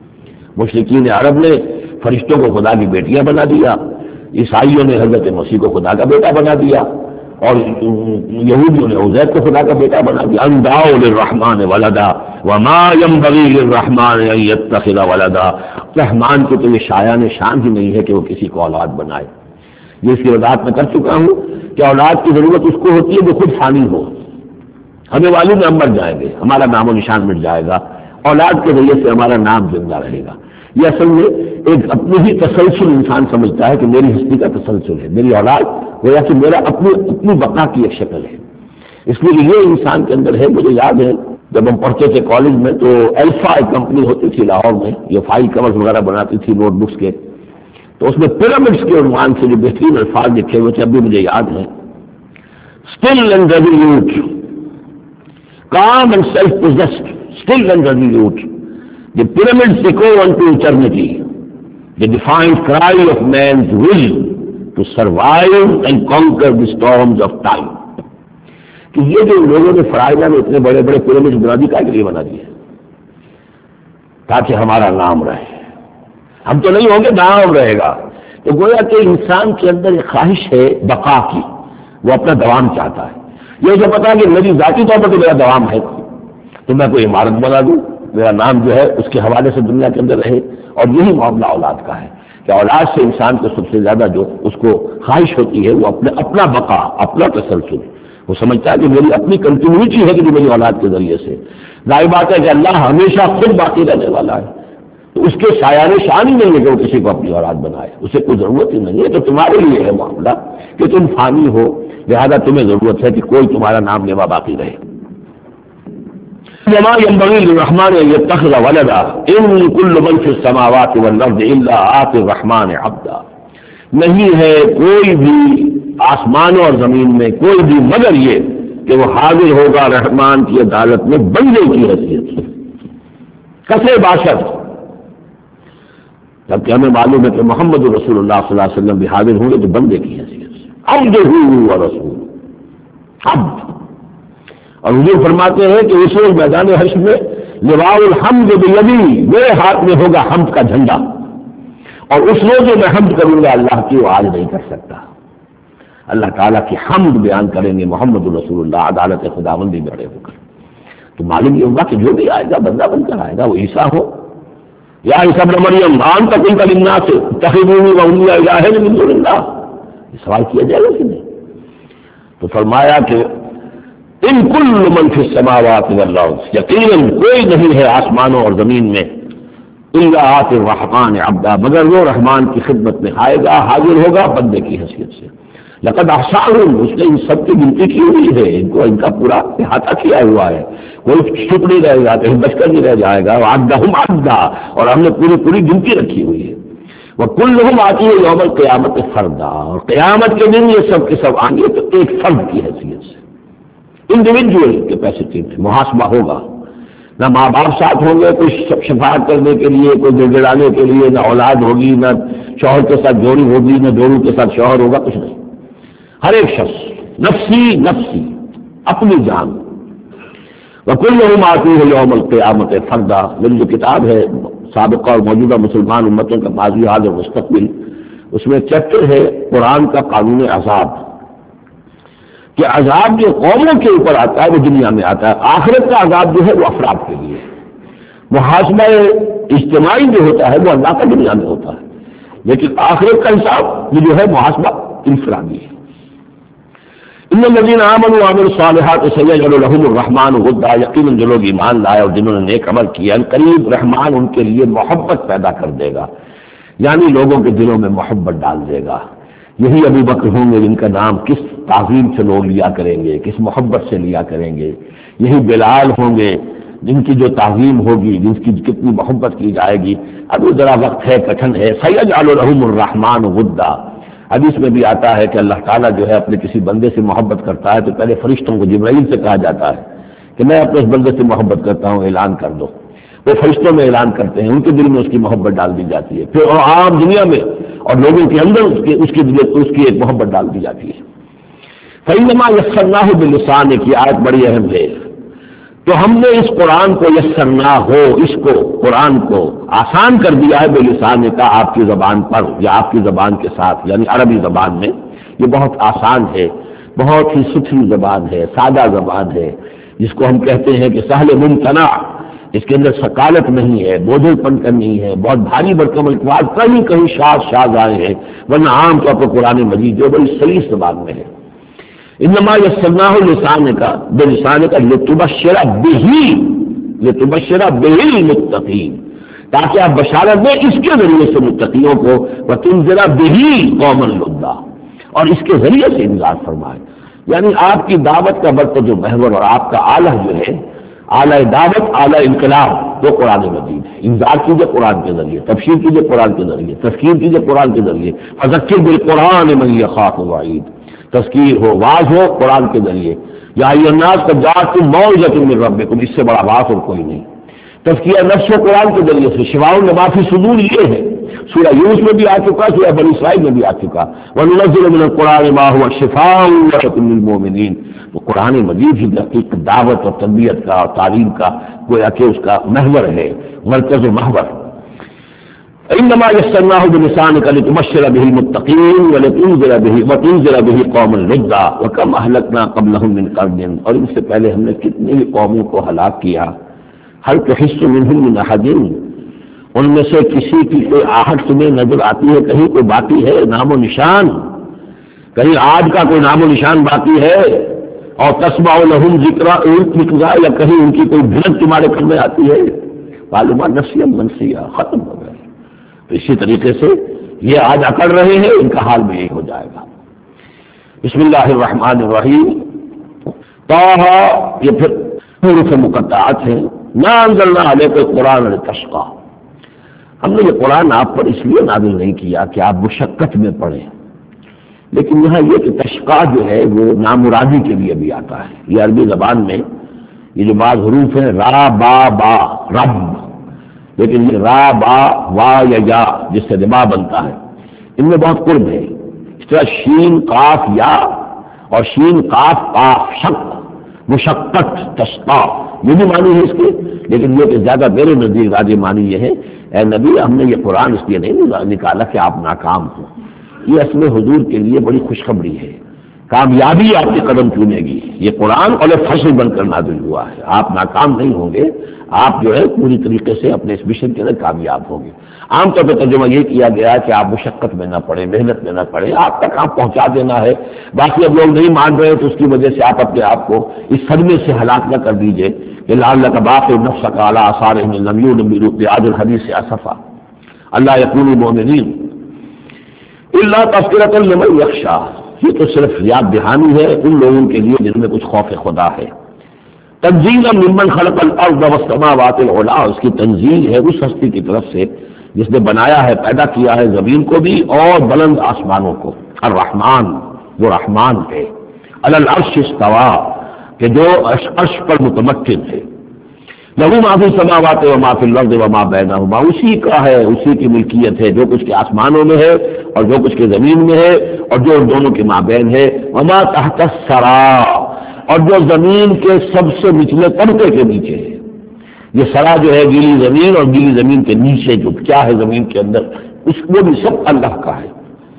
مشرکین عرب نے فرشتوں کو خدا کی بیٹیاں بنا دیا، عیسائیوں نے حضرت مسیح کو خدا کا بیٹا بنا دیا، اور یہودیوں نے عزیر کو خدا کا بیٹا بنا دیا۔ ان دعوا للرحمن ولدا وما ينبغي للرحمن ان يتخذ ولدا، رحمان کو تو یہ شایان شان ہی نہیں ہے کہ وہ کسی کو اولاد بنائے۔ یہ اس کی وضاحت میں کر چکا ہوں کہ اولاد کی ضرورت اس کو ہوتی ہے جو خود فانی ہو، ہمیں معلوم ہے ہم مر جائیں گے، ہمارا نام و نشان مٹ جائے گا، اولاد کے ذریعے سے ہمارا نام زندہ رہے گا۔ یہ اصل میں ایک اپنی ہی تسلسل انسان سمجھتا ہے کہ میری ہستی کا تسلسل ہے، میری اولاد گویا کہ میرا اپنی اپنی بقا کی ایک شکل ہے، اس لیے یہ انسان کے اندر ہے۔ مجھے یاد ہے جب ہم پڑھتے تھے کالج میں تو الفا ایک کمپنی ہوتی تھی لاہور میں، یہ فائل کورز وغیرہ بناتی تھی نوٹ بکس کے، تو اس میں پیرامڈس کے عنوان سے جو بہترین الفاظ لکھے ہوئے تھے ابھی مجھے یاد ہے، still and resolute, calm and self-possessed, still and resolute. The pyramids echo unto eternity, the defiant cry of man's will to survive and conquer the storms of time. کہ یہ جو لوگوں نے فرائضہ میں اتنے بڑے بڑے پیرامڈ بنا دی کا لیے بنا دیے تاکہ ہمارا نام رہے، ہم تو نہیں ہوں گے، نام رہے گا۔ تو گویا کہ انسان کے اندر ایک خواہش ہے بقا کی، وہ اپنا دوام چاہتا ہے۔ یہ جو پتا کہ میری ذاتی طور پر تو میرا دوام ہے، تو میں کوئی عمارت بنا دوں، میرا نام جو ہے اس کے حوالے سے دنیا کے اندر رہے، اور یہی معاملہ اولاد کا ہے کہ اولاد سے انسان کو سب سے زیادہ جو اس کو خواہش ہوتی ہے وہ اپنے اپنا بقا، اپنا تسلسل، وہ سمجھتا ہے کہ میری اپنی کنٹینیوٹی ہے کہ جو میری اولاد کے ذریعے سے۔ ظاہر بات ہے کہ اللہ ہمیشہ خود باقی رہنے والا ہے، تو اس کے شایان شان ہی نہیں ہے کہ وہ کسی کو اپنی اولاد بنائے، اسے کوئی ضرورت ہی نہیں ہے۔ تو تمہارے لیے ہے معاملہ کہ تم فانی ہو، لہذا تمہیں ضرورت ہے کہ کوئی تمہارا نام لیوا باقی رہے۔ وما ينبغي للرحمن ان يتخذ ولدا ان كل من في السماوات والارض الا آتي الرحمن عبدا، نہیں ہے کوئی بھی آسمانوں اور زمین میں کوئی بھی مگر یہ کہ وہ حاضر ہوگا رحمان کی عدالت میں بندے کی حیثیت سے، کسے باشد، جبکہ ہمیں معلوم ہے کہ محمد رسول اللہ صلی اللہ علیہ وسلم بھی حاضر ہوں گے تو بندے کی حیثیت سے، عبدہ و رسول، عبد۔ اور حضور فرماتے ہیں کہ اس روز میدان حشر میں لواء الحمد بیدی، میرے ہاتھ میں ہوگا حمد کا جھنڈا، اور اس روز جو میں حمد کروں گا اللہ کی وہ آج نہیں کر سکتا۔ اللہ تعالیٰ کی حمد بیان کریں گے محمد رسول اللہ عدالت خداوندی میں کھڑے ہو کر، تو معلوم یہ ہوگا کہ جو بھی آئے گا بندہ بن کر آئے گا، وہ عیسیٰ ہو یا عیسیٰ ابن مریم انت قلت للناس اتخذونی وامي الہین من دون اللہ، یہ سوال کیا جائے گا کہ نہیں؟ تو فرمایا کہ ان کل من فی السماوات والارض، یقیناً کوئی نہیں ہے آسمانوں اور زمین میں الا آت الرحمن عبدا، مگر وہ رحمان کی خدمت میں آئے گا، حاضر ہوگا بندے کی حیثیت سے۔ لقد احصاهم، اس نے ان سب کی گنتی کی ہوئی ہے، ان کو ان کا پورا احاطہ کیا ہوا ہے، کوئی چھپ نہیں رہے گا، کہیں بچ کر نہیں رہ جائے گا۔ وعدہم عدا، اور ہم نے پوری پوری گنتی رکھی ہوئی ہے۔ وکلہم آتی ہے یوم القیامت فردا، اور قیامت کے دن یہ سب کے سب آئیں گے تو ایک فرد کی حیثیت سے، انڈیویجول کیپیسٹی میں محاسبہ ہوگا۔ نہ ماں باپ ساتھ ہوں گے کوئی شفاعت کرنے کے لیے، کوئی گڑگڑانے کے لیے، نہ اولاد ہوگی، نہ شوہر کے ساتھ جوڑی ہوگی، نہ جوڑوں کے ساتھ شوہر ہوگا، کچھ نہیں۔ ہر ایک شخص نفسی نفسی، اپنی جان۔ وکلہم آتوہ یوم القیامت فردا، میری جو کتاب ہے سابقہ اور موجودہ مسلمان امتوں کا ماضی حال اور مستقبل، اس میں چیپٹر ہے قرآن کا قانون عذاب، کہ عذاب جو قوموں کے اوپر آتا ہے وہ دنیا میں آتا ہے، آخرت کا عذاب جو ہے وہ افراد کے لیے، محاسبہ اجتماعی جو ہوتا ہے وہ اللہ کا دنیا میں ہوتا ہے، لیکن آخرت کا حساب یہ جو ہے محاسبہ انفرادی ہے۔ ان الذین آمنوا وعملوا الصالحات سیجعل لهم الرحمن ودا، یقیناً جو لوگ ایمان لائے اور جنہوں نے نیک عمل کیا، قریب رحمان ان کے لیے محبت پیدا کر دے گا، یعنی لوگوں کے دلوں میں محبت ڈال دے گا۔ یہی ابو بکر ہوں گے جن کا نام کس تعظیم سے لوگ لیا کریں گے، کس محبت سے لیا کریں گے۔ یہی بلال ہوں گے جن کی جو تعظیم ہوگی، جن کی کتنی محبت کی جائے گی۔ ابھی ذرا وقت ہے، کٹھن ہے۔ سیجعل لهم الرحمن ودا، حدیث میں بھی آتا ہے کہ اللہ تعالیٰ جو ہے اپنے کسی بندے سے محبت کرتا ہے تو پہلے فرشتوں کو، جبرائیل سے کہا جاتا ہے کہ میں اپنے اس بندے سے محبت کرتا ہوں، اعلان کر دو۔ وہ فرشتوں میں اعلان کرتے ہیں، ان کے دل میں اس کی محبت ڈال دی جاتی ہے، پھر عام دنیا میں اور لوگوں کے اندر اس کی اس کی دل اس کی ایک محبت ڈال دی جاتی ہے۔ فإنما یسرناہ بلسان، کی آیت بڑی اہم ہے۔ تو ہم نے اس قرآن کو یسرنا ہو، اس کو قرآن کو آسان کر دیا ہے بلسان کا، آپ کی زبان پر یا آپ کی زبان کے ساتھ، یعنی عربی زبان میں یہ بہت آسان ہے، بہت ہی ستھری زبان ہے، سادہ زبان ہے، جس کو ہم کہتے ہیں کہ سہل ممتنع، اس کے اندر ثقالت نہیں ہے، بوجھل پن کا نہیں ہے، بہت بھاری بھرکم الفاظ کہیں کہیں شاذ شاذ آئے ہیں، ورنہ عام طور پر قرآن مجید جو بڑی سلیس زبان میں ہے۔ انما یسرناہ لسانک بلسانک لتبشر بہ، لتبشر بہ المتقین، تاکہ آپ بشارت دیں اس کے ذریعے سے متقیوں کو، وتنذر بہ قوما لدا، اور اس کے ذریعے سے انذار فرمائے، یعنی آپ کی دعوت کا مرکز و محور اور آپ کا آلہ جو ہے، اعلی دعوت اعلی انقلاب، وہ قرآن مجید ہے۔ انذار کیجیے قرآن کے ذریعے، تبشیر کیجیے قرآن کے ذریعے، تذکیر کیجیے قرآن کے ذریعے۔ فذکر بالقرآن من یخاف وعید، تذکیر ہو، واعظ ہو قرآن کے ذریعے۔ یا ایھا الناس قد جاءتکم موعظۃ من ربکم، اس سے بڑا واعظ اور کوئی نہیں۔ تزکیہ نفس و قرآن کے ذریعے سے، شفاء لما فی الصدور یہ ہے، سورہ یونس میں بھی آ چکا، سورہ بنی اسرائیل میں بھی آ چکا۔ وَنُنَزِّلُ مِنَ الْقُرْآنِ مَا هُوَ شِفَاءٌ وَرَحْمَةٌ لِّلْمُؤْمِنِينَ، تو قرآن مجید ہی تحقیق دعوت اور تربیت کا اور تعلیم کا گویا کہ اس کا محور ہے، مرکز و محور۔ انما یسرناہ بلسانک لتبشر بہ المتقین ولتنذر بہ وتنذر بہ قوما لدا وکم اہلکنا قبلہم من قرن، اور ان سے پہلے ہم نے کتنی ہی قوموں کو ہلاک کیا۔ ہل تحس منہم من احد، ان میں سے کسی کی کوئی آہٹ تمہیں نظر آتی ہے؟ کہیں کوئی باقی ہے نام و نشان؟ کہیں آج کا کوئی نام و نشان باقی ہے؟ اور تسمع لہم ذکرا، یا کہیں ان کی کوئی بھنک تمہارے کان میں آتی ہے؟ معلومات نفسیہ منسیہ ختم ہو گئے۔ تو اسی طریقے سے یہ آج اکڑ رہے ہیں، ان کا حال بھی یہی ہو جائے گا۔ بسم اللہ الرحمن الرحیم، طٰہ، یہ پھر حروف مقطعات ہیں۔ ما انزلنا علیک القرآن لتشقیٰ، ہم نے یہ قرآن آپ پر اس لیے نازل نہیں کیا کہ آپ مشقت میں پڑھیں، لیکن یہاں یہ کہ تشقیٰ جو ہے وہ نامرادی کے لیے بھی آتا ہے۔ یہ عربی زبان میں یہ جو بعض حروف ہیں، را با با رب، لیکن یہ را با وا یا یا جس سے ربا بنتا ہے، ان میں بہت قرب ہے۔ اس طرح شین قاف یا اور شین قاف قاف شق، مشقت، تشقیٰ، یہ بھی معنی ہے اس کے، لیکن یہ کہ زیادہ میرے نزدیک راجح معنی یہ ہے، اے نبی ہم نے یہ قرآن اس لیے نہیں نکالا کہ آپ ناکام ہوں، یہ اصل حضور کے لیے بڑی خوشخبری ہے کامیابی آپ کے قدم چومے گی. یہ قرآن اور فصل بن کر نازل ہوا ہے. آپ ناکام نہیں ہوں گے, آپ جو ہے پوری طریقے سے اپنے اس مشن کے اندر کامیاب ہوں گے. عام طور پہ ترجمہ یہ کیا گیا ہے کہ آپ مشقت میں نہ پڑیں, محنت میں نہ پڑیں, آپ تک آپ پہنچا دینا ہے. باقی اب لوگ نہیں مان رہے تو اس کی وجہ سے آپ اپنے آپ کو اس صدمے سے ہلاک نہ کر دیجیے کہ لعلک باقی نفسک علی آثارہم ان لم یؤمنوا بہذا الحدیث اسفا اللہ یکونوا مؤمنین الا تذکرۃ لمن یخشی. یہ تو صرف یاد دہانی ہے ان لوگوں کے لیے جن میں کچھ خوف خدا ہے. تنزیلا ممن خلق الارض والسماوات العلی, اس کی تنزیل ہے اس ہستی کی طرف سے جس نے بنایا ہے, پیدا کیا ہے زمین کو بھی اور بلند آسمانوں کو. الرحمن, وہ رحمان ہے. علی العرش استوى, کہ جو عرش پر متمکن ہے. لہو ما فی السماوات وما فی الارض وما بینہما, اسی کا ہے, اسی کی ملکیت ہے جو کچھ کے آسمانوں میں ہے اور جو کچھ کے زمین میں ہے اور جو ان دونوں کے مابین ہے. وما تحت الثری, اور جو زمین کے سب سے نچلے طبقے کے نیچے ہے. یہ سرا جو ہے گیلی زمین, اور گیلی زمین کے نیچے جو کیا ہے زمین کے اندر, اس وہ بھی سب اللہ کا ہے.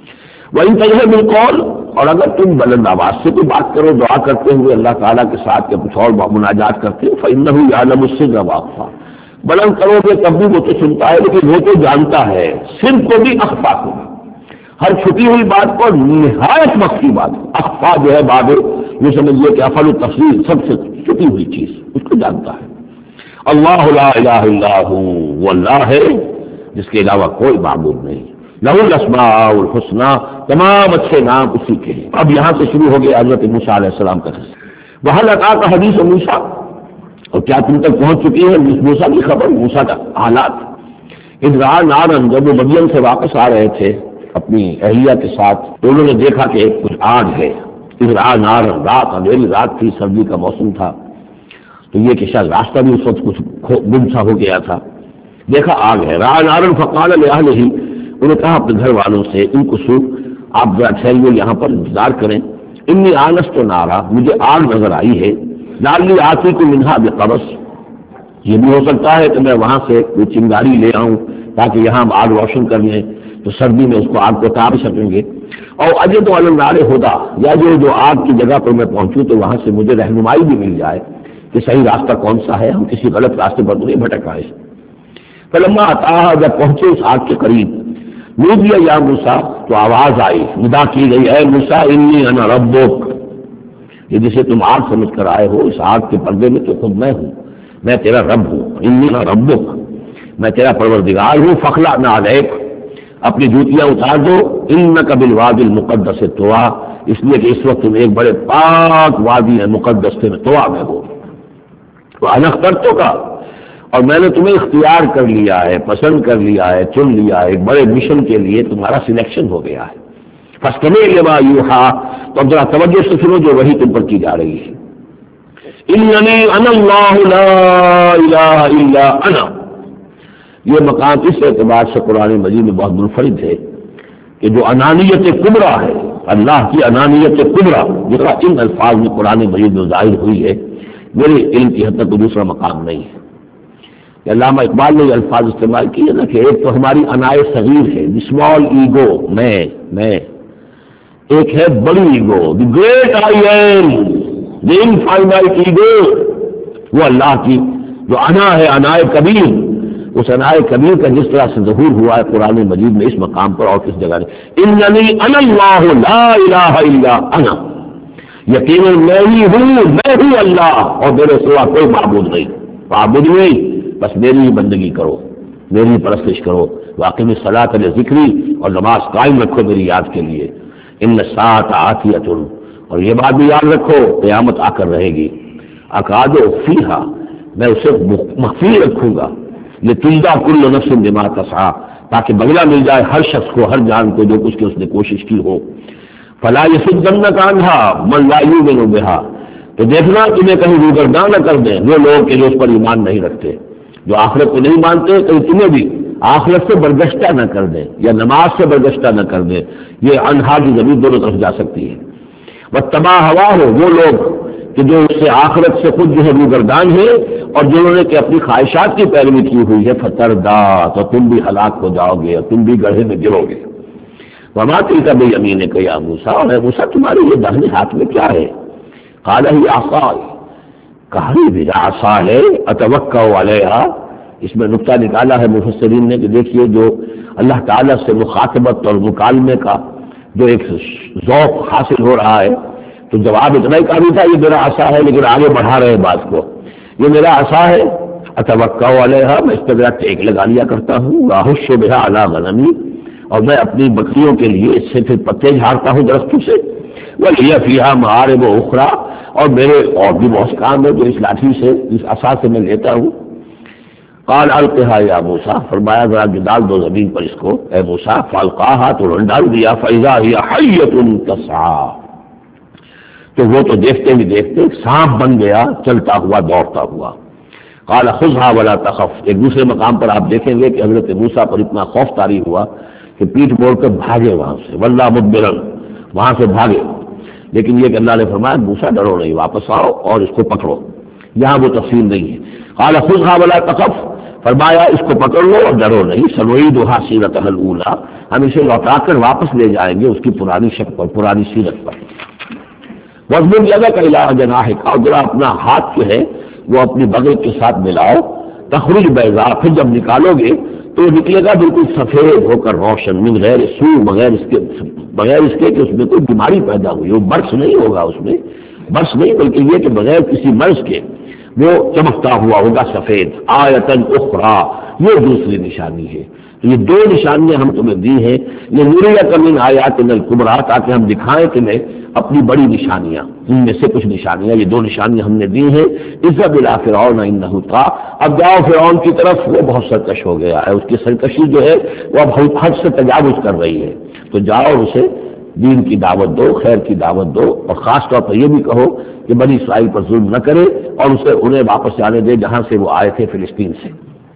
وَإِن تَجْهَرْ بِالْقَوْلِ, اور اگر تم بلند آواز سے کوئی بات کرو دعا کرتے ہوئے اللہ تعالیٰ کے ساتھ یا کچھ اور مناجات کرتے ہو, فَإِنَّهُ يَعْلَمُ السِّرَّ وَأَخْفَى, بلند کرو گے تب بھی وہ تو سنتا ہے لیکن وہ تو جانتا ہے سر کو بھی اخفا کو بھی. ہر چھپی ہوئی بات کو نہایت مخفی بات, اخفا جو ہے باب یہ سمجھیے کہ افعل التفصیل سب سے چھپی ہوئی چیز اس کو جانتا ہے. اللہ لا الہ الا ہو, وہ اللہ ہے جس کے علاوہ کوئی معبود نہیں. لہ الاسماء الحسنی, تمام اچھے نام اسی کے ہیں. اب یہاں سے شروع ہو گیا حضرت موسیٰ علیہ السلام کا قصہ. وہاں لگا کا حدیث موسیٰ, اور کیا تم تک پہنچ چکی ہے موسیٰ کی خبر, موسیٰ کا حالات. اذ رأى نارا, جب وہ مدین سے واپس آ رہے تھے اپنی اہلیہ کے ساتھ تو انہوں نے دیکھا کہ کچھ آگ ہے. اذ رأى نارا, رات اندھیری رات تھی, سردی کا موسم تھا, تو یہ کہ شاید راستہ بھی اس وقت کچھ گم سا ہو گیا تھا. دیکھا آگ ہے. رأى نارا فقال لأهله, انہوں نے کہا اپنے گھر والوں سے ان کو سو آپ ذرا ٹھہریے یہاں پر انتظار کریں. انی آنست نارا, مجھے آگ نظر آئی ہے. لعلی آتیکم منہا بقبس, یہ بھی ہو سکتا ہے کہ میں وہاں سے کوئی چنگاری لے آؤں تاکہ یہاں ہم آگ روشن کر لیں تو سردی میں اس کو آگ کو تاب سکیں گے. اور اجد علی النار ہدا, یا جو جو آگ کی جگہ پر میں پہنچوں تو وہاں سے مجھے رہنمائی بھی مل جائے کہ صحیح راستہ کون سا ہے, ہم کسی غلط راستے پر تو نہیں بھٹک آئے. فلما اتاہا, جب پہنچے اس آگ کے قریب, نودیا یا موسیٰ, تو آواز آئی, ندا کی گئی, اے موسیٰ انی انا ربک, یہ جسے تم آگ سمجھ کر آئے ہو اس آگ کے پردے میں تو خود میں ہوں, میں تیرا رب ہوں. انی انا ربک, میں تیرا پروردگار ہوں. فخلع نعلیک, اپنی جوتیاں اتار دو. انک بالوادی المقدس طویٰ, اس لیے کہ اس وقت تم ایک بڑے پاک وادی ہے مقدس میں طویٰ میں ہو. وانا اخترتک, اور میں نے تمہیں اختیار کر لیا ہے, پسند کر لیا ہے, چن لیا ہے, ایک بڑے مشن کے لیے تمہارا سلیکشن ہو گیا ہے. فاستمع لما یوحیٰ, تو اب ذرا توجہ سے سنو جو وحی تم پر کی جا رہی ہے. اننی انا اللہ لا الہ الا انا, یہ مقام اس اعتبار سے قرآن مجید میں بہت منفرد ہے کہ جو انانیت کبریٰ ہے, اللہ کی انانیت کبریٰ جس کا ان الفاظ میں قرآن مجید میں ظاہر ہوئی ہے, میرے علم کی حد تک دوسرا مقام نہیں ہے. علامہ اقبال نے یہ الفاظ استعمال کیے نا کہ ایک تو ہماری انائے صغیر ہے, اسمال ایگو, میں میں ایک ہے بڑی ego, the great I am, the infinite ego, وہ اللہ کی جو انا ہے, انائے کبیر. اس انائے کبیر کا جس طرح سے ظہور ہوا ہے قرآن مجید میں اس مقام پر اور کس جگہ نے, اننی انا اللہ لا الہ الا انا, یقیناً میں ہی ہوں, میں ہوں اللہ, اور میرے سوا کوئی معبود نہیں. معبود نہیں, بس میری ہی بندگی کرو, میری پرستش کرو. واقعی الصلاۃ لذکری, اور نماز قائم رکھو میری یاد کے لیے. ان الساعۃ آتیۃ, اور یہ بات بھی یاد رکھو قیامت آ کر رہے گی. اکاد فیہا, میں اسے مخفی رکھوں گا. لتجزی کل نفس بما تسعی, تاکہ بدلہ مل جائے ہر شخص کو, ہر جان کو جو کچھ کی اس نے کوشش کی ہو. فلا یصدنک عنہا من لا یؤمن بہا, تو دیکھنا تمہیں کہیں روگردان نہ کر دیں وہ لوگ کہ جو اس پر ایمان نہیں رکھتے, جو آخرت کو نہیں مانتے, کہیں تمہیں بھی آخرت سے برگشتہ نہ کر دیں یا نماز سے برگشتہ نہ کر دیں. یہ انہا کی زمین دونوں طرف جا سکتی ہے. واتبع ہواہ, وہ لوگ کہ جو اس سے آخرت سے خود جو ہے روگردان ہے اور جنہوں نے کہ اپنی خواہشات کی پیروی کی ہوئی ہے, فتردا, تو تم بھی ہلاک ہو جاؤ گے اور تم بھی گڑھے میں گرو گے. وما تلک بیمینک یا موسیٰ، اور اے موسیٰ تمہارے یہ داہنے ہاتھ میں کیا ہے؟ قال ہی عصا، کہا یہ میرا عصا ہے، اتوکا علیہا۔ اس میں نقطہ نکالا ہے مفسرین نے کہ دیکھیے جو اللہ تعالیٰ سے مخاطبت اور مکالمے کا جو ایک ذوق حاصل ہو رہا ہے، تو جواب اتنا ہی کافی تھا، یہ میرا عصا ہے، لیکن آگے بڑھا رہے بات کو، یہ میرا عصا ہے، اتوکا علیہا، میں اس پہ میرا ٹیک لگا لیا کرتا ہوں، واحش بہا علی غنمی، اور میں اپنی بکریوں کے لیے اس سے پھر پتے جھاڑتا ہوں درختوں سے، وَلِيَ فِيهَا مَعَارِبُ أُخْرَى، اور میرے اور بھی بہت کام ہے جو اس لاٹھی سے، اس عصا سے میں لیتا ہوں۔ قال القها یا موسیٰ، فرمایا ذرا ڈال دو زمین پر اس کو اے موسیٰ، فالقاها، تو انہوں نے ڈال دیا، فَإِذَا هِيَ حَيَّةٌ تَسْعَىٰ، تو وہ تو دیکھتے ہی دیکھتے سانپ بن گیا، چلتا ہوا دوڑتا ہوا۔ قال خذها ولا تخف، ایک دوسرے مقام پر آپ دیکھیں گے کہ حضرت موسیٰ پر اتنا خوف طاری ہوا کہ پیٹھ موڑ کر بھاگے وہاں سے، واللہ مدبرا، وہاں سے بھاگے، لیکن یہ کہ اللہ نے فرمایا موسیٰ ڈرو نہیں، واپس آؤ اور اس کو پکڑو، یہاں وہ تفصیل نہیں ہے۔ قال خذها ولا تخف، فرمایا اس کو پکڑ لو اور ڈرو نہیں، سنعیدها سیرتها الاولی، ہم اسے لوٹا کر واپس لے جائیں گے اس کی پرانی شکل پر، پرانی سیرت پر۔ واضمم یدک الی جناحک، اور ذرا اپنا ہاتھ جو ہے وہ اپنی بغل کے ساتھ ملاؤ، تخرج بیضاء، پھر جب نکالو گے تو نکلے گا بالکل سفید ہو کر روشن، من غیر سو، بغیر اس کے بغیر اس کے کہ اس میں کوئی بیماری پیدا ہوئی، وہ برس نہیں ہوگا، اس میں برس نہیں، بلکہ یہ کہ بغیر کسی مرض کے وہ چمکتا ہوا ہوگا سفید۔ آیتن اخرى، یہ دوسری نشانی ہے۔ تو یہ دو نشانیاں ہم تمہیں دی ہیں، یہ نریک من آیاتنا الکبریٰ، تاکہ ہم دکھائیں تمہیں اپنی بڑی نشانیاں، ان میں سے کچھ نشانیاں، یہ دو نشانیاں ہم نے دی ہیں۔ اذهب الى فرعون انه طغى، اب جاؤ فرعون کی طرف، وہ بہت سرکش ہو گیا ہے، اس کی سرکشی جو ہے وہ اب حد سے تجاوز کر رہی ہے، تو جاؤ اور اسے دین کی دعوت دو، خیر کی دعوت دو، اور خاص طور پر یہ بھی کہو کہ بنی اسرائیل پر ظلم نہ کرے اور اسے انہیں واپس جانے دے جہاں سے وہ آئے تھے، فلسطین سے۔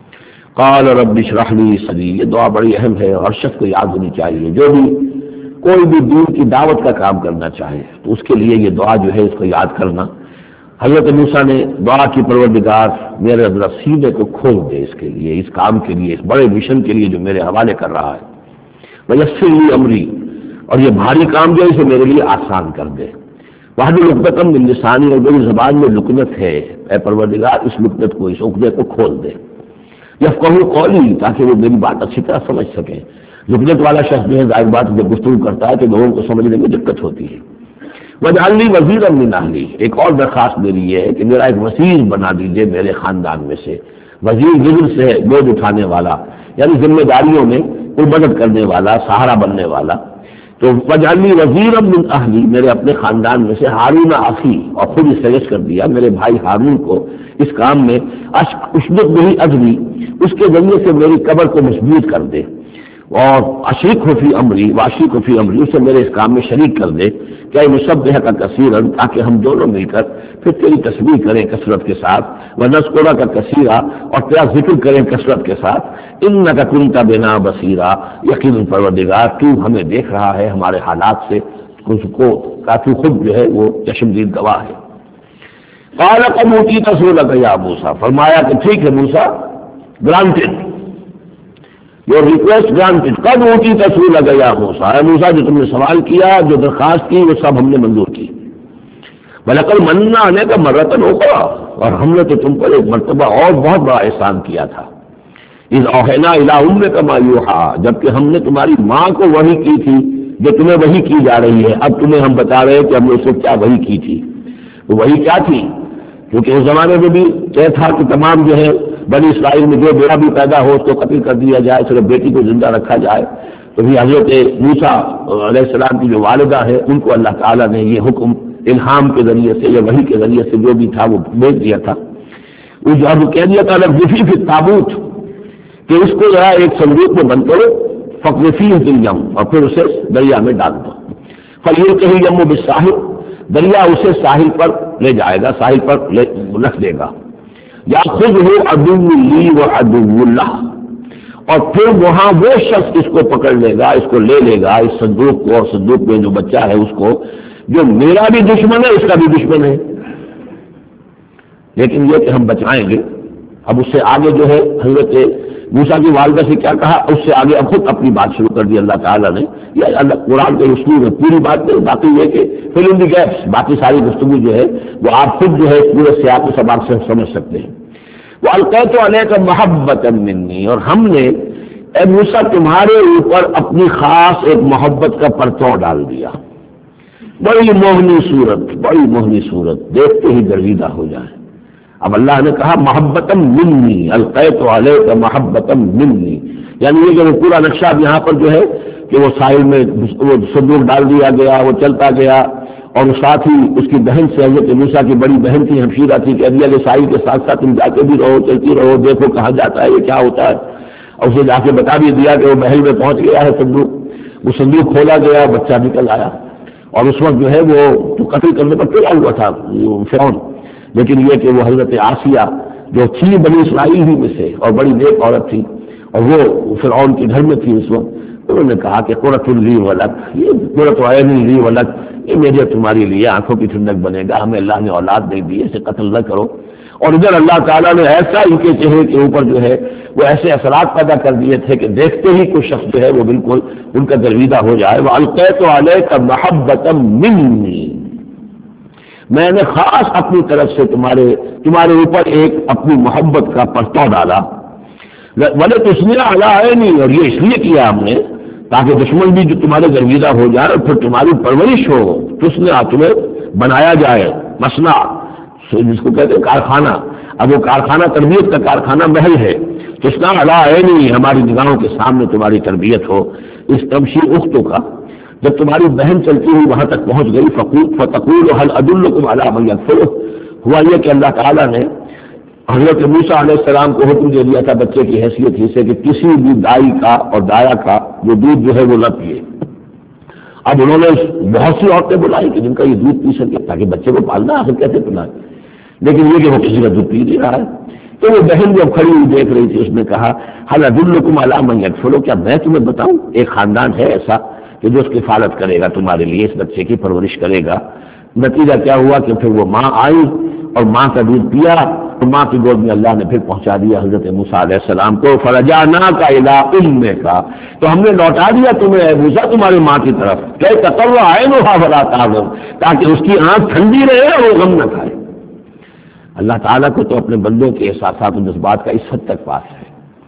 قال رب اشرح لي صدری، یہ دعا بڑی اہم ہے اور ہر شخص کو یاد ہونی چاہیے، جو بھی کوئی بھی دین کی دعوت کا کام کرنا چاہے تو اس کے لیے یہ دعا جو ہے اس کو یاد کرنا۔ حضرت موسیٰ نے دعا کی، پروردگار میرے ذرا سینے کو کھول دے اس کے لیے، اس کام کے لیے، اس بڑے مشن کے لیے جو میرے حوالے کر رہا ہے، ویسر لی امری، اور یہ بھاری کام جو ہے اسے میرے لیے آسان کر دے۔ واحلل عقدۃ من لسانی، اور میری زبان میں لکنت ہے، اے پروردگار اس لکنت کو، اس عقدے کو کھول دے۔ یفقہوا قولی، تاکہ وہ میری بات اچھی طرح سمجھ سکیں۔ لکنت والا شخص جو ہے ظاہر بات جب گفتگو کرتا ہے تو لوگوں کو سمجھنے میں دقت ہوتی ہے۔ واجعل لی وزیرا من اہلی، ایک اور درخواست میری یہ ہے کہ میرا ایک وزیر بنا دیجیے میرے خاندان میں سے۔ وزیر وزر سے ہے بوجھ اٹھانے والا، یعنی ذمہ داریوں میں کوئی مدد کرنے والا، سہارا بننے والا۔ تو واجعل لی وزیرا من اہلی، میرے اپنے خاندان میں سے ہارون اخی، اور خود اس سجیسٹ کر دیا میرے بھائی ہارون کو اس کام میں، اشدد بہ اذری، اس کے ذریعے سے میری قبر کو مضبوط کر دے، اور اشرک فی امری، واشرک فی امری، اسے میرے اس کام میں شریک کر دے، کیا نسبح کا کثیرا، تاکہ ہم دونوں مل کر پھر تیری تسبیح کریں کثرت کے ساتھ، ونذکرہ کا کثیرا، اور تیرا ذکر کریں کثرت کے ساتھ، انک کنت بنا بصیرا، یقیناً پروردگار تو ہمیں دیکھ رہا ہے ہمارے حالات سے، اس کو کافی خود جو ہے وہ چشمدید گواہ ہے۔ قال قد اوتیت سؤلک یا موسیٰ، فرمایا کہ ٹھیک ہے موسیٰ، گرانٹڈ، your request granted، قد اوتیت سؤلک یا موسیٰ، اے موسیٰ جو تم نے سوال کیا، جو درخواست کی، وہ سب ہم نے منظور کی۔ وَلَقَدْ مَنَّا عَلَيْكَ مَرَّةً أُخْرَىٰ، اور ہم نے تو تم پر ایک مرتبہ اور بہت بڑا احسان کیا تھا۔ اِذْ أَوْحَيْنَا إِلَىٰ أُمِّكَ مَا يُوحَىٰ، جبکہ ہم نے تمہاری ماں کو وحی کی تھی جو تمہیں وحی کی جا رہی ہے، اب تمہیں ہم بتا رہے ہیں کہ ہم نے اسے کیا وحی کی تھی۔ وہ وحی کیا تھی؟ کیونکہ اس زمانے میں بھی طے تھا کہ تمام جو ہے بنی اسرائیل میں جو بیٹا بھی پیدا ہو اس کو قتل کر دیا جائے، صرف بیٹی کو زندہ رکھا جائے۔ تو بھی حضرت موسیٰ علیہ السلام کی جو والدہ ہے ان کو اللہ تعالیٰ نے یہ حکم الہام کے ذریعے سے یا وحی کے ذریعے سے جو بھی تھا وہ بھیج دیا تھا۔ وہ جو اب کہہ دیا تھا لفظی فی التابوت، کہ اس کو ذرا ایک صندوق میں بند کرو، فقذفیہ فی الیم، اور پھر اسے دریا میں ڈال دو۔ فلیلقہ الیم بالساحل، دریا اسے ساحل پر لے جائے گا، ساحل پر رکھ دے گا۔ یاخذہ عدو لی وعدو لہ، اور پھر وہاں وہ شخص اس کو پکڑ لے گا، اس کو لے لے گا، اس صندوق کو، اور صندوق میں جو بچہ ہے اس کو، جو میرا بھی دشمن ہے اس کا بھی دشمن ہے۔ لیکن یہ کہ ہم بچائیں گے۔ اب اس سے آگے جو ہے حضرت موسیٰ کی والدہ سے کیا کہا، اس سے آگے اب خود اپنی بات شروع کر دی اللہ تعالیٰ نے. یہ اللہ قرآن کے اسلوب ہے، پوری بات نہیں، باقی یہ کہ فل ان دی گیپس، باقی ساری گفتگو جو ہے وہ آپ خود جو ہے پورے سیاق و سباق سے سمجھ سکتے ہیں. وہ القیت علیک محبۃ منی، اور ہم نے اے موسیٰ تمہارے اوپر اپنی خاص ایک محبت کا پرتو ڈال دیا. بڑی موہنی صورت، بڑی موہنی صورت، دیکھتے ہی گرویدہ ہو جائے. اب اللہ نے کہا محبتم منی، القیت علیک محبتم منی، یعنی یہ جو پورا نقشہ یہاں پر جو ہے کہ وہ ساحل میں وہ صندوق ڈال دیا گیا، وہ چلتا گیا، اور ساتھ ہی اس کی بہن سے، حضرت موسیٰ کی بڑی بہن تھی، ہمشیرہ تھی، کہ ابھی علیہ ساحل کے ساتھ ساتھ تم جاتے بھی رہو، چلتی رہو، دیکھو کہاں جاتا ہے، یہ کیا ہوتا ہے. اور اسے جا کے بتا بھی دیا کہ وہ محل میں پہنچ گیا ہے صندوق. وہ صندوق کھولا گیا، بچہ نکل آیا، اور اس وقت جو ہے وہ تو قتل کرنے پر تیار ہوا تھا فرعون، لیکن یہ کہ وہ حضرت آسیہ جو تھی بنی اسرائیل ہی میں سے اور بڑی نیک عورت تھی، اور وہ فرعون کے گھر میں تھی اس وقت، انہوں نے کہا کہ قرۃ لی ولک، یہ قرۃ عین لی ولک، یہ میرے تمہاری لیے آنکھوں کی ٹھنڈک بنے گا، ہمیں اللہ نے اولاد نہیں دی، اسے قتل نہ کرو. اور ادھر اللہ تعالیٰ نے ایسا ان کے چہرے کے اوپر جو ہے وہ ایسے اثرات پیدا کر دیے تھے کہ دیکھتے ہی کوئی شخص جو ہے وہ بالکل ان کا گرویدہ ہو جائے. وَأَلْقَيْتُ عَلَيْكَ مَحَبَّةً مِّنِّي، میں نے خاص اپنی طرف سے تمہارے تمہارے اوپر ایک اپنی محبت کا پرتو ڈالا. وَلِتُصْنِعَ عَلَىٰ عَيْنِي، اور یہ اس لیے کیا ہم نے تاکہ دشمن بھی جو تمہارے گرویدہ ہو جائے اور پھر تمہاری پرورش ہو. تُصْنِعَ، تمہیں بنایا جائے، مصنع جس کو کہتے ہیں کارخانہ. اب وہ کارخانہ تربیت کا کارخانہ محل ہے. تُصْنَعَ عَلَىٰ عَيْنِي، ہماری نگاہوں کے سامنے تمہاری تربیت ہو. اس تمشی اختوں کا جب تمہاری بہن چلتی ہوئی وہاں تک پہنچ گئی، فَتَقُولُ هَلْ أَدُلُّكُمْ عَلَىٰ مَن يَكْفُلُهُ، ہوا یہ کہ اللہ تعالیٰ نے حضرت موسیٰ علیہ السلام کو حکم دے دیا تھا بچے کی حیثیت ہی سے کہ کسی بھی دائی کا اور دایا کا جو دودھ جو ہے وہ نہ پیے. اب انہوں نے بہت سی عورتیں بلائی کہ جن کا یہ دودھ پی سکے تاکہ بچے کو پالنا آخر کیسے پلائے، لیکن یہ کہ وہ کسی کا دودھ پی نہیں رہا ہے. تو وہ بہن جب کھڑی ہوئی دیکھ رہی تھی، اس نے کہا هَلْ أَدُلُّكُمْ عَلَىٰ مَن يَكْفُلُهُ، کیا میں تمہیں بتاؤں ایک خاندان ہے ایسا کہ جو اس کی حفاظت کرے گا تمہارے لیے، اس بچے کی پرورش کرے گا. نتیجہ کیا ہوا کہ پھر وہ ماں آئی اور ماں کا دودھ پیا، اور ماں کی گود میں اللہ نے پھر پہنچا دیا حضرت موسیٰ علیہ السلام کو. فَرَجَعْنَاكَ إِلَىٰ أُمِّكَ، تو ہم نے لوٹا دیا تمہیں اے موسیٰ تمہاری ماں کی طرف، کہ تَقَرَّ عَيْنُهَا وَلَا تَحْزَنَ، تاکہ اس کی آنکھ ٹھنڈی رہے اور وہ غم نہ کھائے. اللہ تعالیٰ کو تو اپنے بندوں کے احساسات و جذبات کا اس حد تک پاس ہے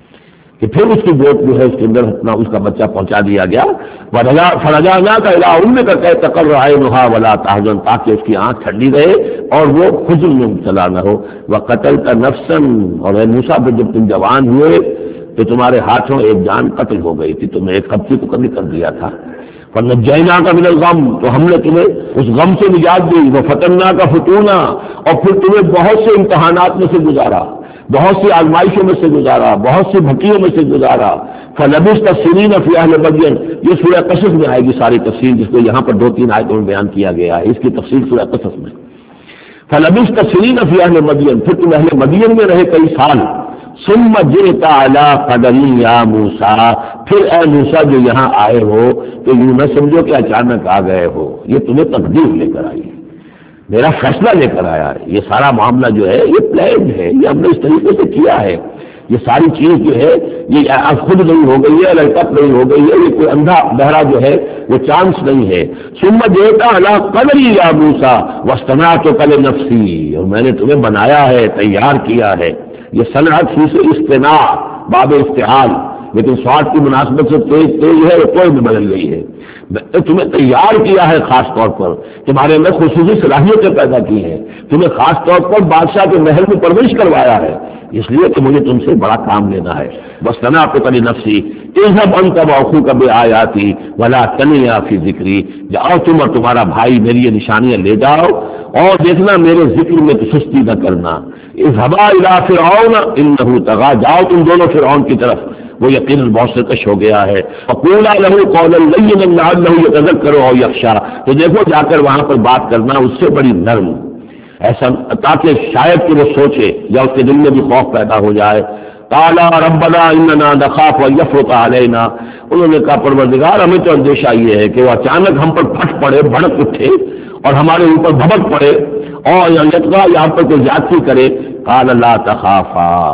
کہ پھر اس کی گود جو ہے اس کے اندر اپنا اس کا بچہ پہنچا دیا گیا. فَرَجَعْنَاكَ إِلَىٰ أُمِّكَ كَيْ تَقَرَّ عَيْنُهَا وَلَا تَحْزَنَ، تاکہ اس کی آنکھ ٹھنڈی رہے اور وہ حزن میں مبتلا نہ ہو. وَقَتَلْتَ نَفْسًا، اور اے موسیٰ پھر جب تم جوان ہوئے تو تمہارے ہاتھوں ایک جان قتل ہو گئی تھی، تمہیں ایک قبطی کو قتل کر دیا تھا. فَنَجَّيْنَاكَ مِنَ الْغَمِّ، تو ہم نے تمہیں اس غم سے نجات دی. وَفَتَنَّاكَ فُتُونًا، اور پھر تمہیں بہت سے امتحانات میں سے گزارا، بہت سی آزمائشوں میں سے گزارا، بہت سی بھٹیوں میں سے گزارا. فَلَبِثْتَ سِنِينَ فِي أَهْلِ مَدْيَنَ، یہ سورہ قصص میں آئے گی ساری تفصیل، جس کو یہاں پر دو تین آیتوں میں بیان کیا گیا ہے، اس کی تفصیل سورہ قصص میں. فَلَبِثْتَ سِنِينَ فِي أَهْلِ مَدْيَنَ، پھر تم اہل مدین میں رہے کئی سال. ثُمَّ جِئْتَ عَلَىٰ قَدَرٍ يَا مُوسَىٰ، پھر اے موسیٰ جو یہاں آئے ہو تو یوں نہ سمجھو کہ اچانک آ گئے ہو، یہ تمہیں تقدیر لے کر آئی ہے، میرا فیصلہ لے کر آیا ہے. یہ سارا معاملہ جو ہے یہ پلان ہے، یہ ہم نے اس طریقے سے کیا ہے. یہ ساری چیز جو ہے یہ اب خود نہیں ہو گئی ہے، لڑکت نہیں ہو گئی ہے، یہ کوئی اندھا بہرا جو ہے وہ چانس نہیں ہے. ثم جئت علی قدری یا موسیٰ واصطنعتک لنفسی، اور میں نے تمہیں بنایا ہے، تیار کیا ہے. یہ صنعت ہی سے اصطناع باب افتعال، لیکن سواد کی مناسبت سے تیز تیز ہے وہ کوئی بھی بدل گئی ہے. تمہیں تیار کیا ہے خاص طور پر، تمہارے اندر خصوصی صلاحیتیں پیدا کی ہیں، تمہیں خاص طور پر بادشاہ کے محل میں پرورش کروایا ہے، اس لیے کہ مجھے تم سے بڑا کام لینا ہے. واصطنعتک لنفسی اذهب انت واخوك بآیاتی ولا تنیا فی ذکری، جاؤ تم اور تمہارا بھائی میری یہ نشانیاں لے جاؤ اور دیکھنا میرے ذکر میں تو سستی نہ کرنا. اذهبا الى فرعون انه طغى، جاؤ تم دونوں فرعون کی طرف، وہ یقیناً بہت سے کش ہو گیا ہے. فقولا له قولا لینا لعله يتذكر او يخشى، تو دیکھو جا کر وہاں پر بات کرنا اس سے بڑی نرم، ایسا تاکہ شاید کہ وہ سوچے یا اس کے دل میں بھی خوف پیدا ہو جائے. قال ربنا اننا نخاف ان يفرط علينا، انہوں نے کہا پروردگار ہمیں تو اندیشہ یہ ہے کہ وہ اچانک ہم پر پھٹ پڑے، بھڑک اٹھے اور ہمارے اوپر بھبک پڑے اور یتغى یہاں پر کوئی زیادتی کرے. قال لا تخافا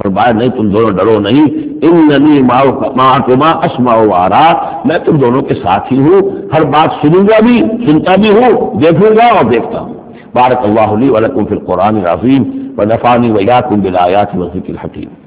فرمایا نہیں تم دونوں ڈرو نہیں، اننی معکما اسمع و ارا، میں تم دونوں کے ساتھ ہی ہوں، ہر بات سنوں گا بھی، سنتا بھی ہوں، دیکھوں گا اور دیکھتا ہوں۔ بارک اللہ لی ولکم فی القرآن العظیم ونفعنی وإیاکم بالآیات والذکر الحکیم۔